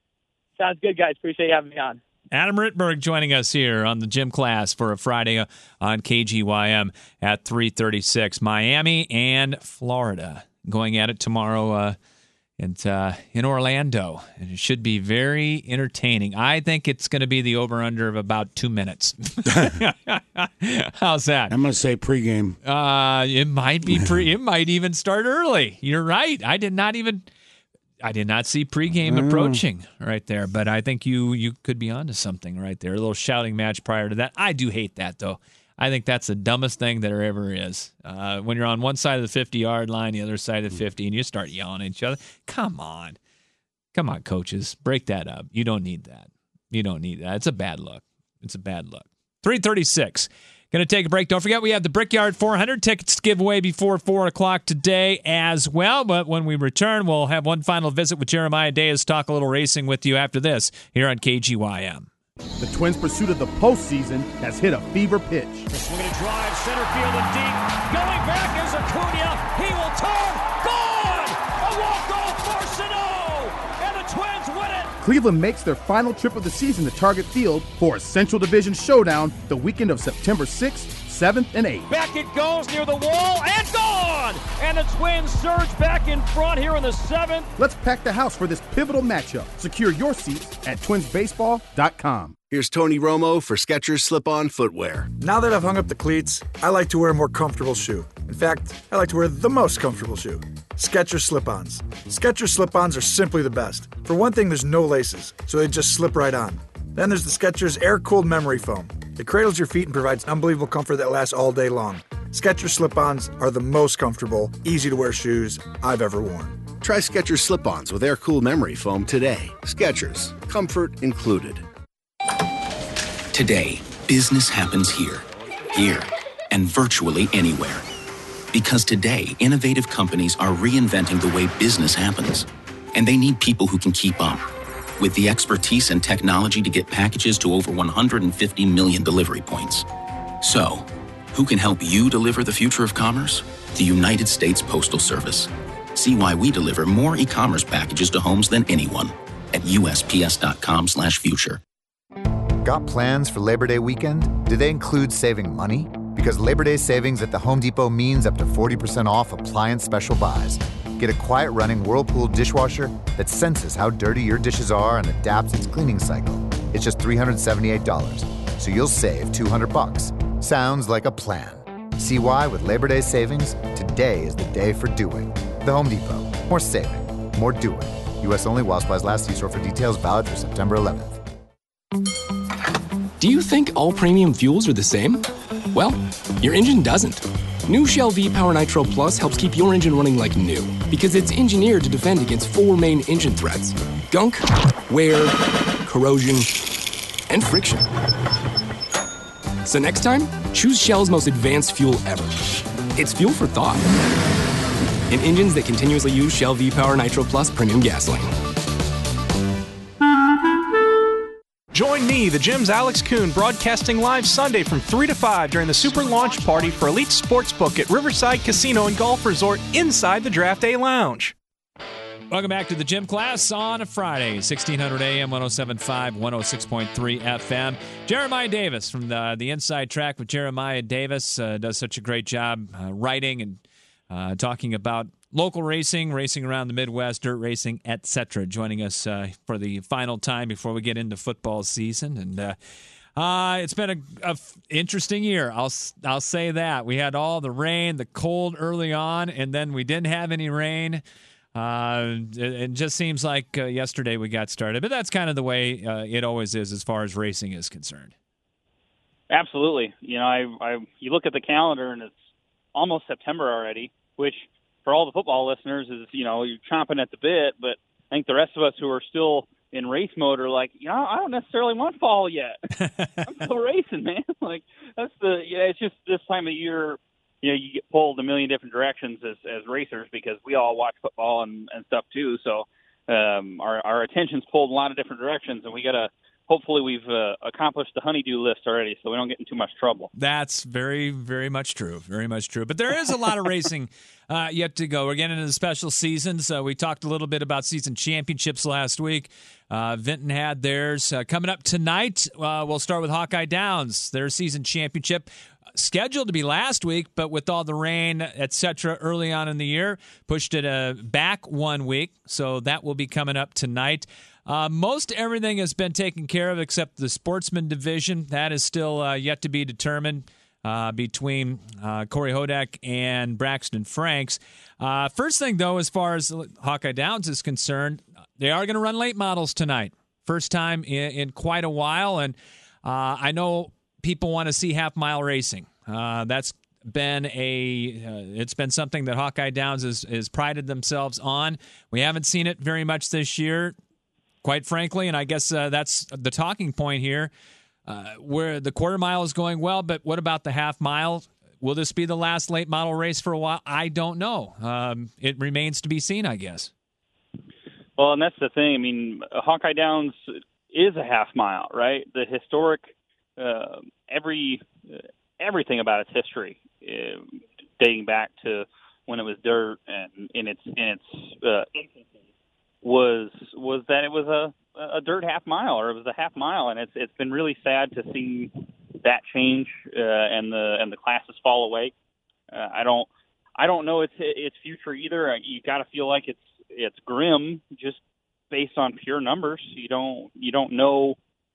Sounds good, guys. Appreciate you having me on. Adam Rittberg joining us here on the Gym Class for a Friday on K G Y M at three thirty-six. Miami and Florida going at it tomorrow uh, and, uh, in Orlando. And it should be very entertaining. I think it's going to be the over-under of about two minutes. How's that? I'm going to say pregame. Uh, it might be pre. It might even start early. You're right. I did not even... I did not see pregame approaching right there, but I think you you could be onto something right there. A little shouting match prior to that. I do hate that, though. I think that's the dumbest thing that there ever is. Uh, when you're on one side of the fifty-yard line, the other side of the fifty, and you start yelling at each other. Come on. Come on, coaches. Break that up. You don't need that. You don't need that. It's a bad look. It's a bad look. three thirty-six. Going to take a break. Don't forget, we have the Brickyard four hundred tickets to give away before four o'clock today as well. But when we return, we'll have one final visit with Jeremiah Diaz, talk a little racing with you after this here on K G Y M. The Twins' pursuit of the postseason has hit a fever pitch. Swinging a drive, center field and deep. Going back is Acuna. He will turn. Gone! A walk-off for Sano! And the Twins win it! Cleveland makes their final trip of the season to Target Field for a Central Division showdown the weekend of September sixth, seventh and eighth. Back it goes near the wall and gone! And the Twins surge back in front here in the seventh. Let's pack the house for this pivotal matchup. Secure your seats at twins baseball dot com. Here's Tony Romo for Skechers Slip-On Footwear. Now that I've hung up the cleats, I like to wear a more comfortable shoe. In fact, I like to wear the most comfortable shoe. Skechers Slip-Ons. Skechers Slip-Ons are simply the best. For one thing, there's no laces, so they just slip right on. Then there's the Skechers Air-Cooled Memory Foam. It cradles your feet and provides unbelievable comfort that lasts all day long. Skechers Slip-Ons are the most comfortable, easy-to-wear shoes I've ever worn. Try Skechers Slip-Ons with Air-Cooled Memory Foam today. Skechers. Comfort included. Today, business happens here, here, and virtually anywhere. Because today, innovative companies are reinventing the way business happens. And they need people who can keep up. With the expertise and technology to get packages to over one hundred fifty million delivery points. So, who can help you deliver the future of commerce? The United States Postal Service. See why we deliver more e-commerce packages to homes than anyone at U S P S dot com slash future. Got plans for Labor Day weekend? Do they include saving money? Because Labor Day savings at the Home Depot means up to forty percent off appliance special buys. Get a quiet-running Whirlpool dishwasher that senses how dirty your dishes are and adapts its cleaning cycle. It's just three hundred seventy-eight dollars, so you'll save two hundred bucks. Sounds like a plan. See why with Labor Day savings, today is the day for doing. The Home Depot. More saving, more doing. U S only while supplies last. See store for details. Valid through September eleventh. Do you think all premium fuels are the same? Well, your engine doesn't. New Shell V-Power Nitro Plus helps keep your engine running like new because it's engineered to defend against four main engine threats: gunk, wear, corrosion, and friction. So next time, choose Shell's most advanced fuel ever. It's fuel for thought. In engines that continuously use Shell V-Power Nitro Plus premium gasoline. Join me, the Gym's Alex Kuhn, broadcasting live Sunday from three to five during the Super Launch Party for Elite Sportsbook at Riverside Casino and Golf Resort inside the Draft Day Lounge. Welcome back to the Gym Class on a Friday, sixteen hundred A M, one oh seven point five, one oh six point three F M. Jeremiah Davis from the, the Inside Track with Jeremiah Davis uh, does such a great job uh, writing and uh, talking about local racing, racing around the Midwest, dirt racing, et cetera. Joining us uh, for the final time before we get into football season. And uh, uh, it's been a, a f- interesting year. I'll I'll say that. We had all the rain, the cold early on, and then we didn't have any rain. Uh, it, it just seems like uh, yesterday we got started. But that's kind of the way uh, it always is as far as racing is concerned. Absolutely. You know, I, I you look at the calendar and it's almost September already, which – for all the football listeners is, you know, you're chomping at the bit, but I think the rest of us who are still in race mode are like, you know, I don't necessarily want fall yet. I'm still racing, man. Like, that's the, yeah, it's just this time of year, you know, you get pulled a million different directions as, as racers because we all watch football and, and stuff too. So um, our, our attention's pulled in a lot of different directions, and we got to, hopefully we've uh, accomplished the honeydew list already so we don't get in too much trouble. That's very, very much true. Very much true. But there is a lot of racing uh, yet to go. We're getting into the special seasons. Uh, we talked a little bit about season championships last week. Uh, Vinton had theirs. Uh, coming up tonight, uh, we'll start with Hawkeye Downs, their season championship. Scheduled to be last week, but with all the rain, et cetera, early on in the year, pushed it uh, back one week. So that will be coming up tonight. Uh, most everything has been taken care of except the sportsman division. That is still uh, yet to be determined uh, between uh, Corey Hodak and Braxton Franks. Uh, first thing, though, as far as Hawkeye Downs is concerned, they are going to run late models tonight. First time in, in quite a while. And uh, I know people want to see half-mile racing. Uh, that's been a uh, it's been something that Hawkeye Downs has, has prided themselves on. We haven't seen it very much this year, quite frankly, and I guess uh, that's the talking point here. Uh, where the quarter mile is going well, but what about the half mile? Will this be the last late model race for a while? I don't know. Um, it remains to be seen, I guess. Well, and that's the thing. I mean, Hawkeye Downs is a half mile, right? The historic, uh, every uh, everything about its history, uh, dating back to when it was dirt and in its in its uh, infancy, was was that it was a a dirt half mile, or it was a half mile, and it's it's been really sad to see that change uh, and the and the classes fall away. Uh, I don't I don't know its its future either. You got to feel like it's it's grim just based on pure numbers. You don't you don't know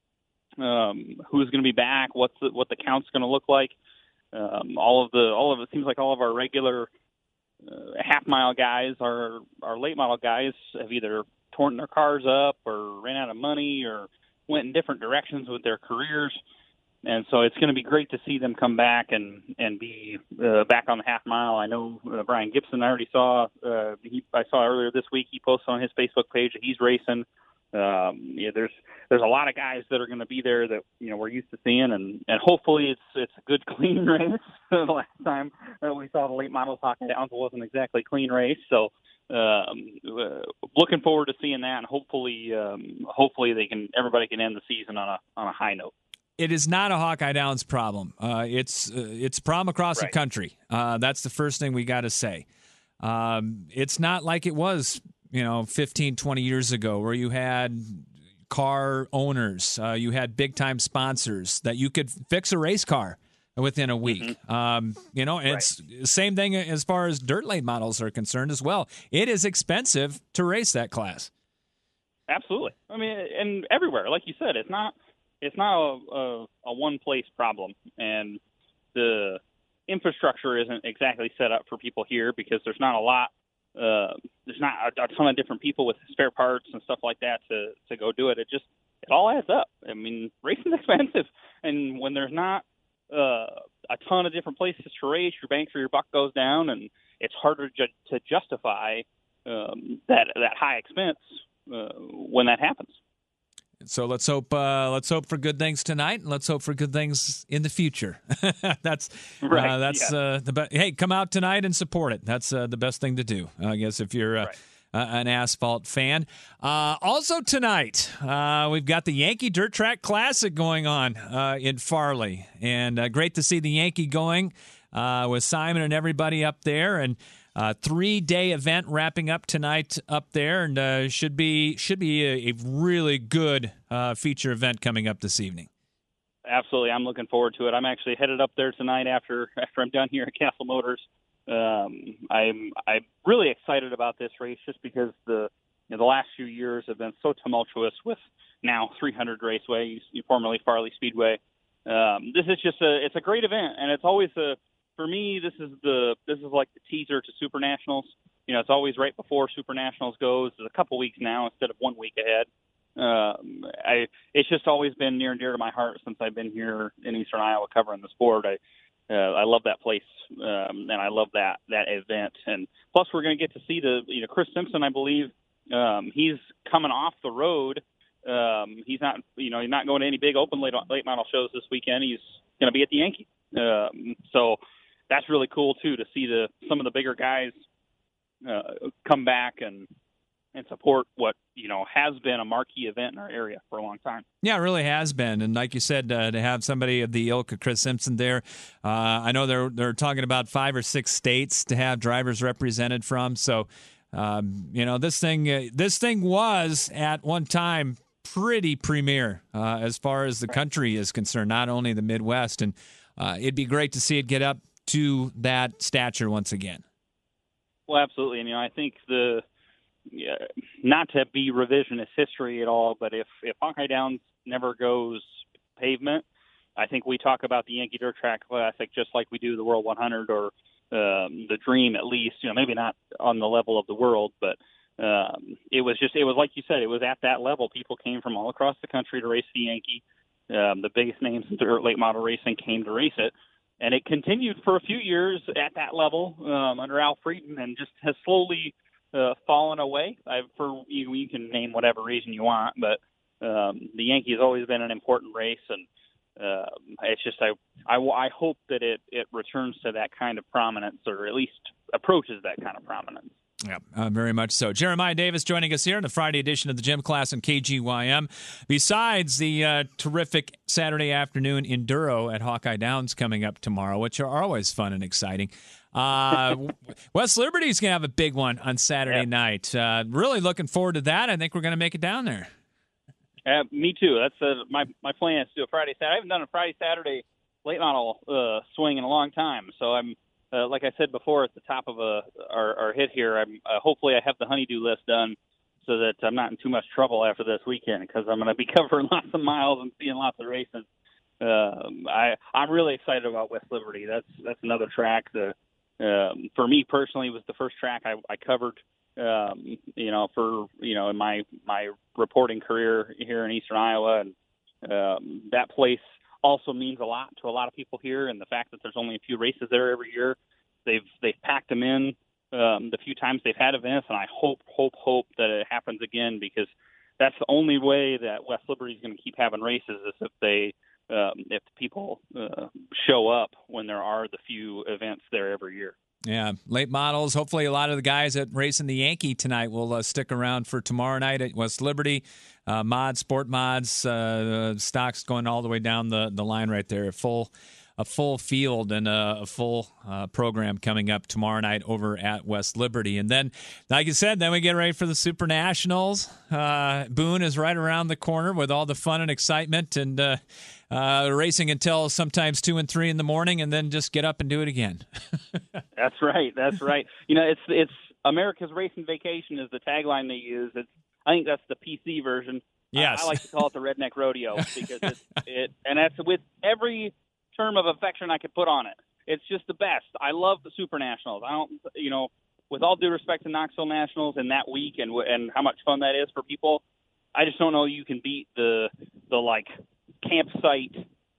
um, who's going to be back, what's the, what the count's going to look like. Um, all of the all of it seems like all of our regular uh, half mile guys, our our late model guys, have either torn their cars up or ran out of money or went in different directions with their careers. And so it's going to be great to see them come back and, and be uh, back on the half mile. I know uh, Brian Gibson, I already saw, uh, he, I saw earlier this week, he posted on his Facebook page that he's racing. Um, yeah, there's, there's a lot of guys that are going to be there that, you know, we're used to seeing, and, and hopefully it's, it's a good, clean race. The last time uh, we saw the late models Hawkeye Downs, it wasn't exactly a clean race. So, um, uh, looking forward to seeing that, and hopefully, um, hopefully they can, everybody can end the season on a, on a high note. It is not a Hawkeye Downs problem. Uh, it's uh, it's a problem across right. the country. Uh, that's the first thing we got to say. Um, it's not like it was, you know, fifteen, twenty years ago where you had car owners, uh, you had big-time sponsors that you could fix a race car within a week. Mm-hmm. Um, you know, and right. it's the same thing as far as dirt late models are concerned as well. It is expensive to race that class. Absolutely. I mean, and everywhere, like you said, it's not – It's not a, a, a one-place problem, and the infrastructure isn't exactly set up for people here because there's not a lot, uh, there's not a, a ton of different people with spare parts and stuff like that to, to go do it. It just, it all adds up. I mean, racing's expensive, and when there's not uh, a ton of different places to race, your bang for your buck goes down, and it's harder ju- to justify um, that that high expense uh, when that happens. So let's hope uh, let's hope for good things tonight, and let's hope for good things in the future. that's right. uh, that's yeah. uh, the be- hey, come out tonight and support it. That's uh, the best thing to do, I guess, if you're uh, right. uh, an asphalt fan. Uh, also tonight, uh, we've got the Yankee Dirt Track Classic going on uh, in Farley, and uh, great to see the Yankee going uh, with Simon and everybody up there, and. Uh, three-day event wrapping up tonight up there, and uh, should be should be a, a really good uh, feature event coming up this evening. Absolutely, I'm looking forward to it. I'm actually headed up there tonight after after I'm done here at Castle Motors. Um, I'm I'm really excited about this race just because the you know, the last few years have been so tumultuous with now three hundred Raceway, formerly Farley Speedway. Um, this is just a it's a great event, and it's always a For me, this is the this is like the teaser to Super Nationals. You know, it's always right before Super Nationals goes. It's a couple weeks now instead of one week ahead. Um, I it's just always been near and dear to my heart since I've been here in Eastern Iowa covering the sport. I uh, I love that place, um, and I love that that event. And plus, we're going to get to see the you know Chris Simpson. I believe um, he's coming off the road. Um, he's not you know he's not going to any big open late late model shows this weekend. He's going to be at the Yankee. Um, so. That's really cool too to see the some of the bigger guys uh, come back and and support what you know has been a marquee event in our area for a long time. Yeah, it really has been, and like you said, uh, to have somebody of the ilk of Chris Simpson there, uh, I know they're they're talking about five or six states to have drivers represented from. So, um, you know, this thing uh, this thing was at one time pretty premier uh, as far as the country is concerned, not only the Midwest, and uh, it'd be great to see it get up to that stature once again. Well, absolutely. And, you know, I think the, yeah, not to be revisionist history at all, but if, if Hawkeye Downs never goes pavement, I think we talk about the Yankee Dirt Track Classic just like we do the World one hundred or um, the Dream at least, you know, maybe not on the level of the World, but um, it was just, it was like you said, it was at that level. People came from all across the country to race the Yankee. Um, the biggest names in dirt late model racing came to race it. And it continued for a few years at that level um, under Al Frieden, and just has slowly uh, fallen away. I, for you, you can name whatever reason you want, but um, the Yankees always been an important race, and uh, it's just I, I, I hope that it, it returns to that kind of prominence, or at least approaches that kind of prominence. Yeah, uh, very much so. Jeremiah Davis joining us here in the Friday edition of the Gym Class on K G Y M. Besides the uh, terrific Saturday afternoon enduro at Hawkeye Downs coming up tomorrow, which are always fun and exciting. Uh, West Liberty's going to have a big one on Saturday yeah. night. Uh, really looking forward to that. I think we're going to make it down there. Uh, me too. That's uh, my my plan is to do a Friday Saturday. I haven't done a Friday Saturday late model uh, swing in a long time, so I'm uh, like I said before at the top of a, our, our hit here. I'm uh, hopefully I have the honeydew list done so that I'm not in too much trouble after this weekend, because I'm going to be covering lots of miles and seeing lots of racing. Um, I I'm really excited about West Liberty. That's that's another track that um, for me personally was the first track I, I covered. Um, you know, for, you know, in my, my reporting career here in Eastern Iowa. And um, that place also means a lot to a lot of people here. And the fact that there's only a few races there every year, they've, they've packed them in um, the few times they've had events. And I hope, hope, hope that it happens again, because that's the only way that West Liberty is going to keep having races, is if they, um, if people uh, show up when there are the few events there every year. Yeah, late models. Hopefully a lot of the guys that race in the Yankee tonight will uh, stick around for tomorrow night at West Liberty. Uh, mods, sport mods, uh, stocks going all the way down the, the line right there. A full, a full field and a, a full uh, program coming up tomorrow night over at West Liberty. And then, like you said, then we get ready for the Super Nationals. Uh, Boone is right around the corner with all the fun and excitement, and uh, uh, racing until sometimes two and three in the morning, and then just get up and do it again. That's right. That's right. You know, it's it's America's Racing Vacation is the tagline they use. It's I think that's the P C version. Yes. I, I like to call it the Redneck Rodeo, because it's, it and that's with every term of affection I could put on it. It's just the best. I love the Super Nationals. I don't, you know, with all due respect to Knoxville Nationals and that week and and how much fun that is for people, I just don't know you can beat the the like campsite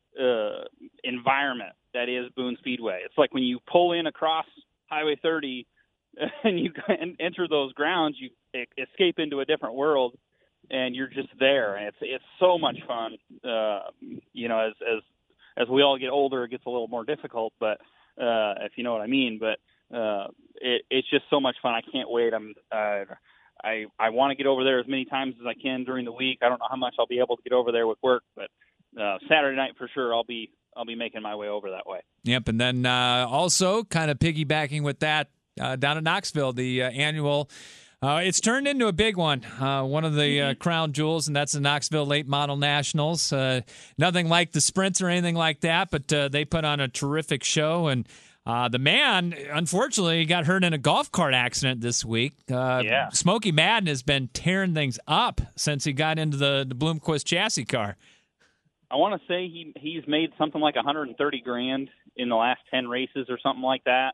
uh, environment that is Boone Speedway. It's like when you pull in across Highway thirty and you enter those grounds, you escape into a different world, and you're just there. And it's it's so much fun. Uh, you know, as as as we all get older, it gets a little more difficult, but uh, if you know what I mean. But uh, it, it's just so much fun. I can't wait. I'm uh, I I want to get over there as many times as I can during the week. I don't know how much I'll be able to get over there with work, but uh, Saturday night for sure, I'll be I'll be making my way over that way. Yep, and then uh, also kind of piggybacking with that, uh, down in Knoxville, the uh, annual. Uh, it's turned into a big one, uh, one of the uh, crown jewels, and that's the Knoxville Late Model Nationals. Uh, nothing like the sprints or anything like that, but uh, they put on a terrific show. And uh, the man, unfortunately, got hurt in a golf cart accident this week. Uh, yeah. Smokey Madden has been tearing things up since he got into the, the Bloomquist chassis car. I want to say he he's made something like one hundred thirty grand in the last ten races or something like that.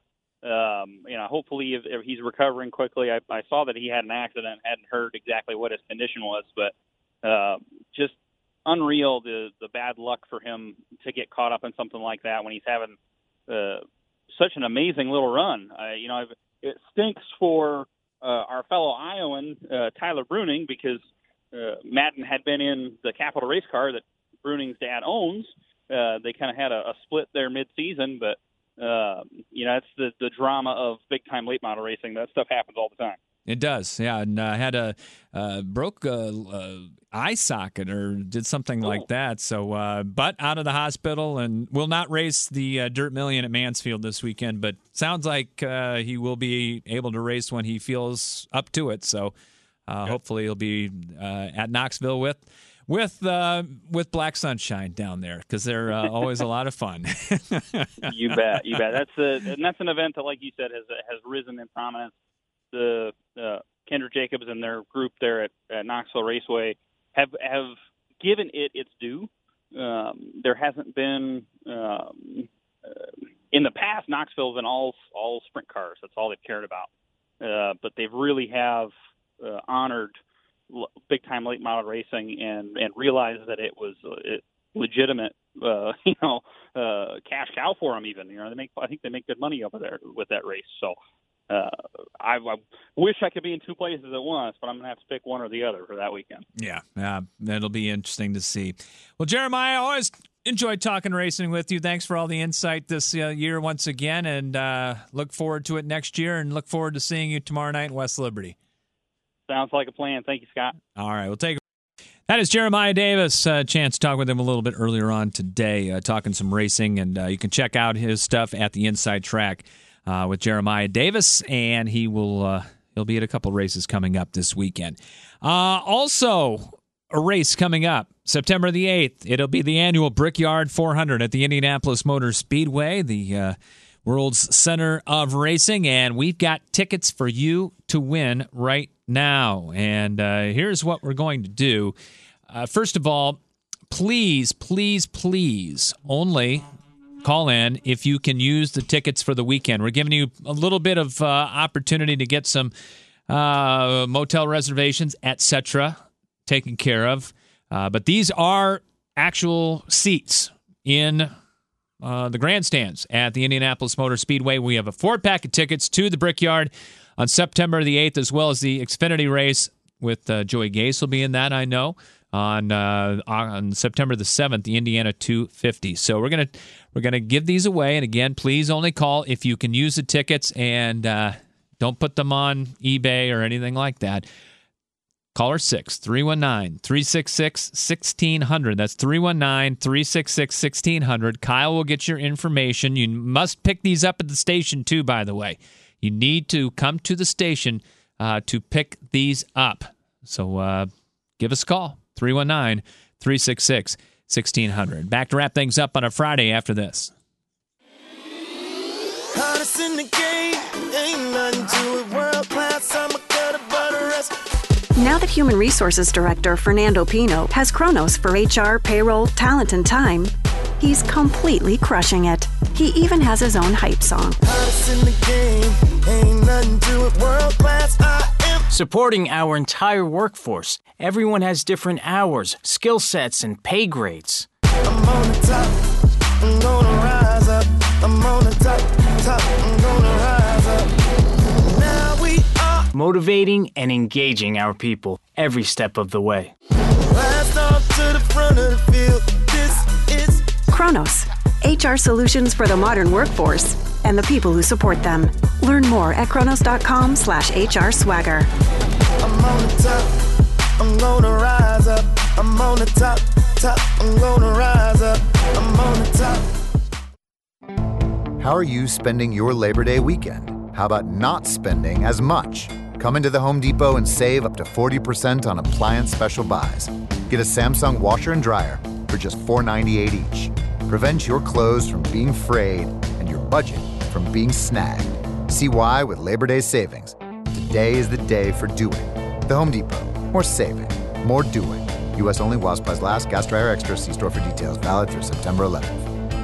Um, you know, hopefully if, if he's recovering quickly. I, I saw that he had an accident, hadn't heard exactly what his condition was, but uh, just unreal the the bad luck for him to get caught up in something like that when he's having uh, such an amazing little run. Uh, you know, I've, it stinks for uh, our fellow Iowan, uh, Tyler Bruning, because uh, Madden had been in the Capital race car that Bruning's dad owns. Uh, they kind of had a, a split there mid-season, but Uh, you know, it's the, the drama of big-time late model racing. That stuff happens all the time. It does, yeah. And uh, had a uh, broke a, a eye socket or did something oh. like that. So, uh, but out of the hospital and will not race the uh, Dirt Million at Mansfield this weekend. But sounds like uh, he will be able to race when he feels up to it. So, uh, hopefully, he'll be uh, at Knoxville with. With uh, with Black Sunshine down there, because they're uh, always a lot of fun. You bet, you bet. That's a and that's an event that, like you said, has has risen in prominence. The uh, Kendra Jacobs and their group there at, at Knoxville Raceway have have given it its due. Um, there hasn't been um, uh, in the past. Knoxville's been all all sprint cars. That's all they've cared about. Uh, but they really have uh, honored big-time late model racing and, and realized that it was uh, legitimate, uh, you know, uh, cash cow for them. Even, you know, they make I think they make good money over there with that race. So uh, I, I wish I could be in two places at once, but I'm gonna have to pick one or the other for that weekend. Yeah, uh, that'll be interesting to see. Well, Jeremiah, always enjoyed talking racing with you. Thanks for all the insight this uh, year once again, and uh, look forward to it next year. And look forward to seeing you tomorrow night in West Liberty. Sounds like a plan. Thank you, Scott. All right, we'll take it. That is Jeremiah Davis. A uh, chance to talk with him a little bit earlier on today, uh, talking some racing, and uh, you can check out his stuff at the Inside Track uh, with Jeremiah Davis, and he will uh, he'll be at a couple races coming up this weekend. Uh, also, a race coming up September the eighth. It'll be the annual Brickyard four hundred at the Indianapolis Motor Speedway, the uh, world's center of racing, and we've got tickets for you to win right now. And uh, here's what we're going to do. Uh, first of all, please, please, please only call in if you can use the tickets for the weekend. We're giving you a little bit of uh, opportunity to get some uh, motel reservations, et cetera, taken care of. Uh, but these are actual seats in uh, the grandstands at the Indianapolis Motor Speedway. We have a four-pack of tickets to the Brickyard on September the eighth, as well as the Xfinity race with uh, Joey Gase will be in that, I know. On uh, on September the seventh, the Indiana two fifty. So we're gonna we're gonna give these away, and again, please only call if you can use the tickets, and uh, don't put them on eBay or anything like that. Caller six three one nine three six six one six zero zero. That's three one nine three six six one six zero zero. Kyle will get your information. You must pick these up at the station too. By the way, you need to come to the station uh, to pick these up. So uh, give us a call. three one nine three six six one six zero zero. Back to wrap things up on a Friday after this. Hottest in the game, ain't nothing to it. World class, I'm a gutter, but a rest. Now that Human Resources Director Fernando Pino has Kronos for H R, payroll, talent, and time, he's completely crushing it. He even has his own hype song. Hottest in the game, ain't nothing to it. World class, I am. Supporting our entire workforce. Everyone has different hours, skill sets, and pay grades. I'm on the top, I'm gonna rise up. I'm on the top, top, I'm gonna rise up. Now we are motivating and engaging our people every step of the way. Last off to the front of the field. This is Kronos, H R solutions for the modern workforce and the people who support them. Learn more at kronos.com slash HR swagger. I'm on the top, I'm gonna rise up. I'm on the top, top, I'm gonna rise up. I'm on the top. How are you spending your Labor Day weekend? How about not spending as much? Come into the Home Depot and save up to forty percent on appliance special buys. Get a Samsung washer and dryer for just four ninety-eight each. Prevent your clothes from being frayed and your budget from being snagged. See why with Labor Day savings. Today is the day for doing. The Home Depot. More saving. More doing. U S only while supplies last. Gas dryer extra. See store for details. Valid through September eleventh.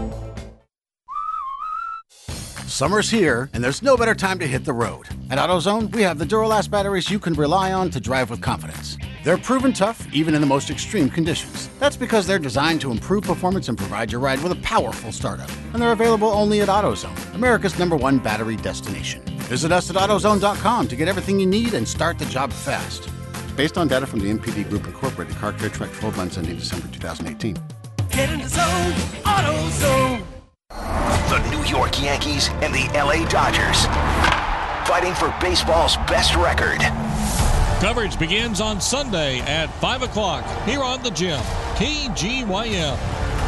Summer's here, and there's no better time to hit the road. At AutoZone, we have the Duralast batteries you can rely on to drive with confidence. They're proven tough, even in the most extreme conditions. That's because they're designed to improve performance and provide your ride with a powerful startup. And they're available only at AutoZone, America's number one battery destination. Visit us at AutoZone dot com to get everything you need and start the job fast. Based on data from the N P D Group Incorporated, Car Care Track twelve months ending December twenty eighteen. Get in the zone, AutoZone. The New York Yankees and the L A Dodgers fighting for baseball's best record. Coverage begins on Sunday at five o'clock here on the Gym, K G Y M.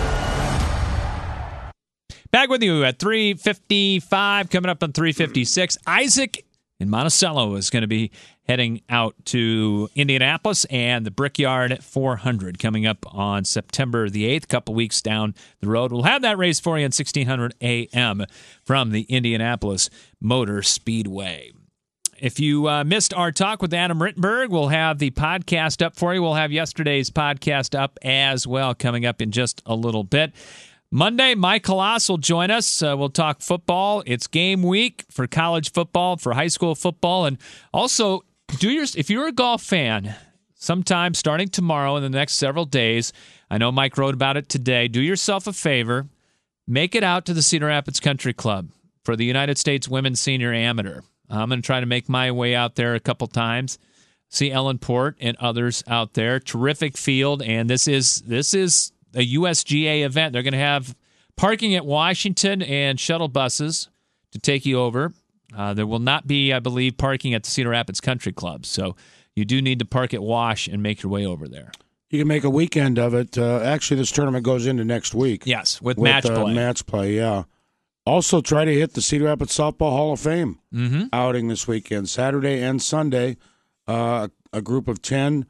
Back with you at three fifty-five, coming up on three fifty-six. Isaac in Monticello is going to be heading out to Indianapolis, and the Brickyard four hundred coming up on September the eighth, a couple weeks down the road. We'll have that race for you at sixteen hundred A M from the Indianapolis Motor Speedway. If you uh, missed our talk with Adam Rittenberg, we'll have the podcast up for you. We'll have yesterday's podcast up as well coming up in just a little bit. Monday, Mike Kalass will join us. Uh, we'll talk football. It's game week for college football, for high school football, and also do your if you're a golf fan, sometime starting tomorrow in the next several days, I know Mike wrote about it today, do yourself a favor, make it out to the Cedar Rapids Country Club for the United States Women's Senior Amateur. I'm going to try to make my way out there a couple times, see Ellen Port and others out there. Terrific field, and this is this is a U S G A event. They're going to have parking at Washington and shuttle buses to take you over. Uh, there will not be, I believe, parking at the Cedar Rapids Country Club. So you do need to park at Wash and make your way over there. You can make a weekend of it. Uh, actually, this tournament goes into next week. Yes, with, with match uh, play. Match play, yeah. Also, try to hit the Cedar Rapids Softball Hall of Fame mm-hmm. outing this weekend, Saturday and Sunday. Uh, a group of ten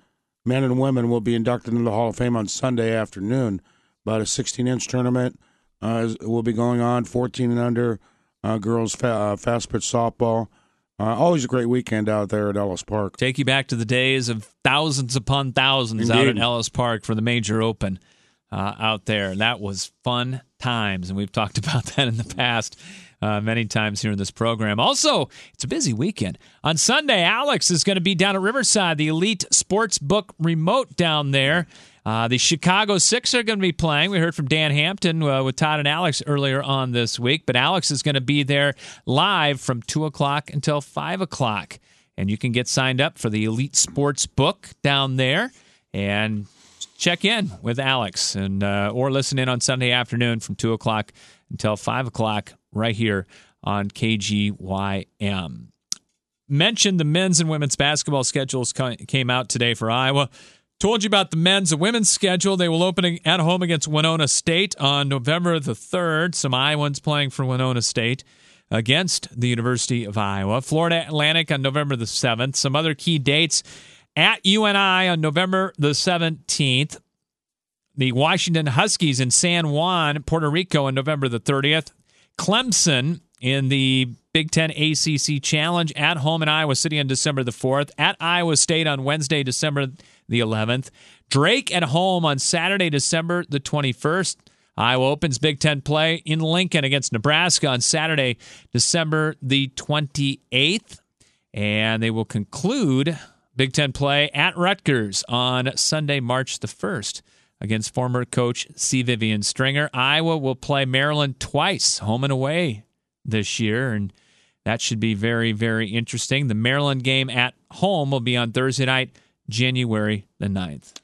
men and women will be inducted into the Hall of Fame on Sunday afternoon. About a sixteen-inch tournament uh, will be going on, fourteen and under, uh, girls fa- uh, fast pitch softball. Uh, always a great weekend out there at Ellis Park. Take you back to the days of thousands upon thousands Indeed. out at Ellis Park for the Major Open uh, out there. That was fun times, and we've talked about that in the past uh, many times here in this program. Also, it's a busy weekend. On Sunday, Alex is going to be down at Riverside, the Elite Sportsbook Remote down there. Uh, the Chicago Six are going to be playing. We heard from Dan Hampton uh, with Todd and Alex earlier on this week, but Alex is going to be there live from two o'clock until five o'clock. And you can get signed up for the Elite Sports Book down there and check in with Alex and uh, or listen in on Sunday afternoon from two o'clock until five o'clock right here on K G Y M. Mentioned the men's and women's basketball schedules came out today for Iowa. Told you about the men's and women's schedule. They will open at home against Winona State on November the third. Some Iowans playing for Winona State against the University of Iowa. Florida Atlantic on November the seventh. Some other key dates at U N I on November the seventeenth. The Washington Huskies in San Juan, Puerto Rico on November the thirtieth. Clemson in the Big Ten A C C Challenge at home in Iowa City on December the fourth. At Iowa State on Wednesday, December the eleventh. Drake at home on Saturday, December the twenty-first. Iowa opens Big Ten play in Lincoln against Nebraska on Saturday, December the twenty-eighth. And they will conclude Big Ten play at Rutgers on Sunday, March the first against former coach C. Vivian Stringer. Iowa will play Maryland twice, home and away this year, and that should be very, very interesting. The Maryland game at home will be on Thursday night, January the ninth.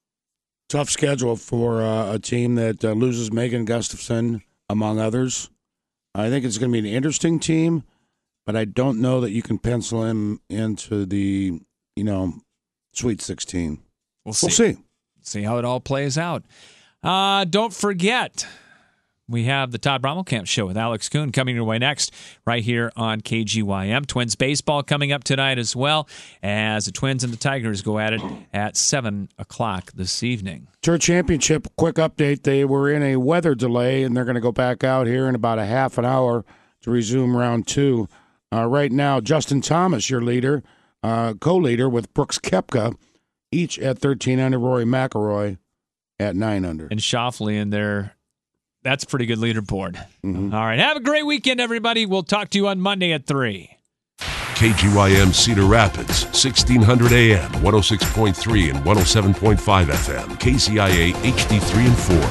Tough schedule for uh, a team that uh, loses Megan Gustafson, among others. I think it's going to be an interesting team, but I don't know that you can pencil him into the, you know, Sweet sixteen. We'll see. We'll see. See how it all plays out. Uh, don't forget, we have the Todd Brommelkamp Show with Alex Kuhn coming your way next, right here on K G Y M. Twins baseball coming up tonight as well, as the Twins and the Tigers go at it at seven o'clock this evening. Tour Championship, quick update. They were in a weather delay, and they're going to go back out here in about a half an hour to resume round two. Uh, right now, Justin Thomas, your leader, uh, co-leader with Brooks Koepka, each at thirteen under. Rory McIlroy at nine under. And Schauffele in there. That's a pretty good leaderboard. Mm-hmm. All right. Have a great weekend, everybody. We'll talk to you on Monday at three. K G Y M Cedar Rapids, sixteen hundred A M, one oh six point three and one oh seven point five F M. K C I A H D three and four.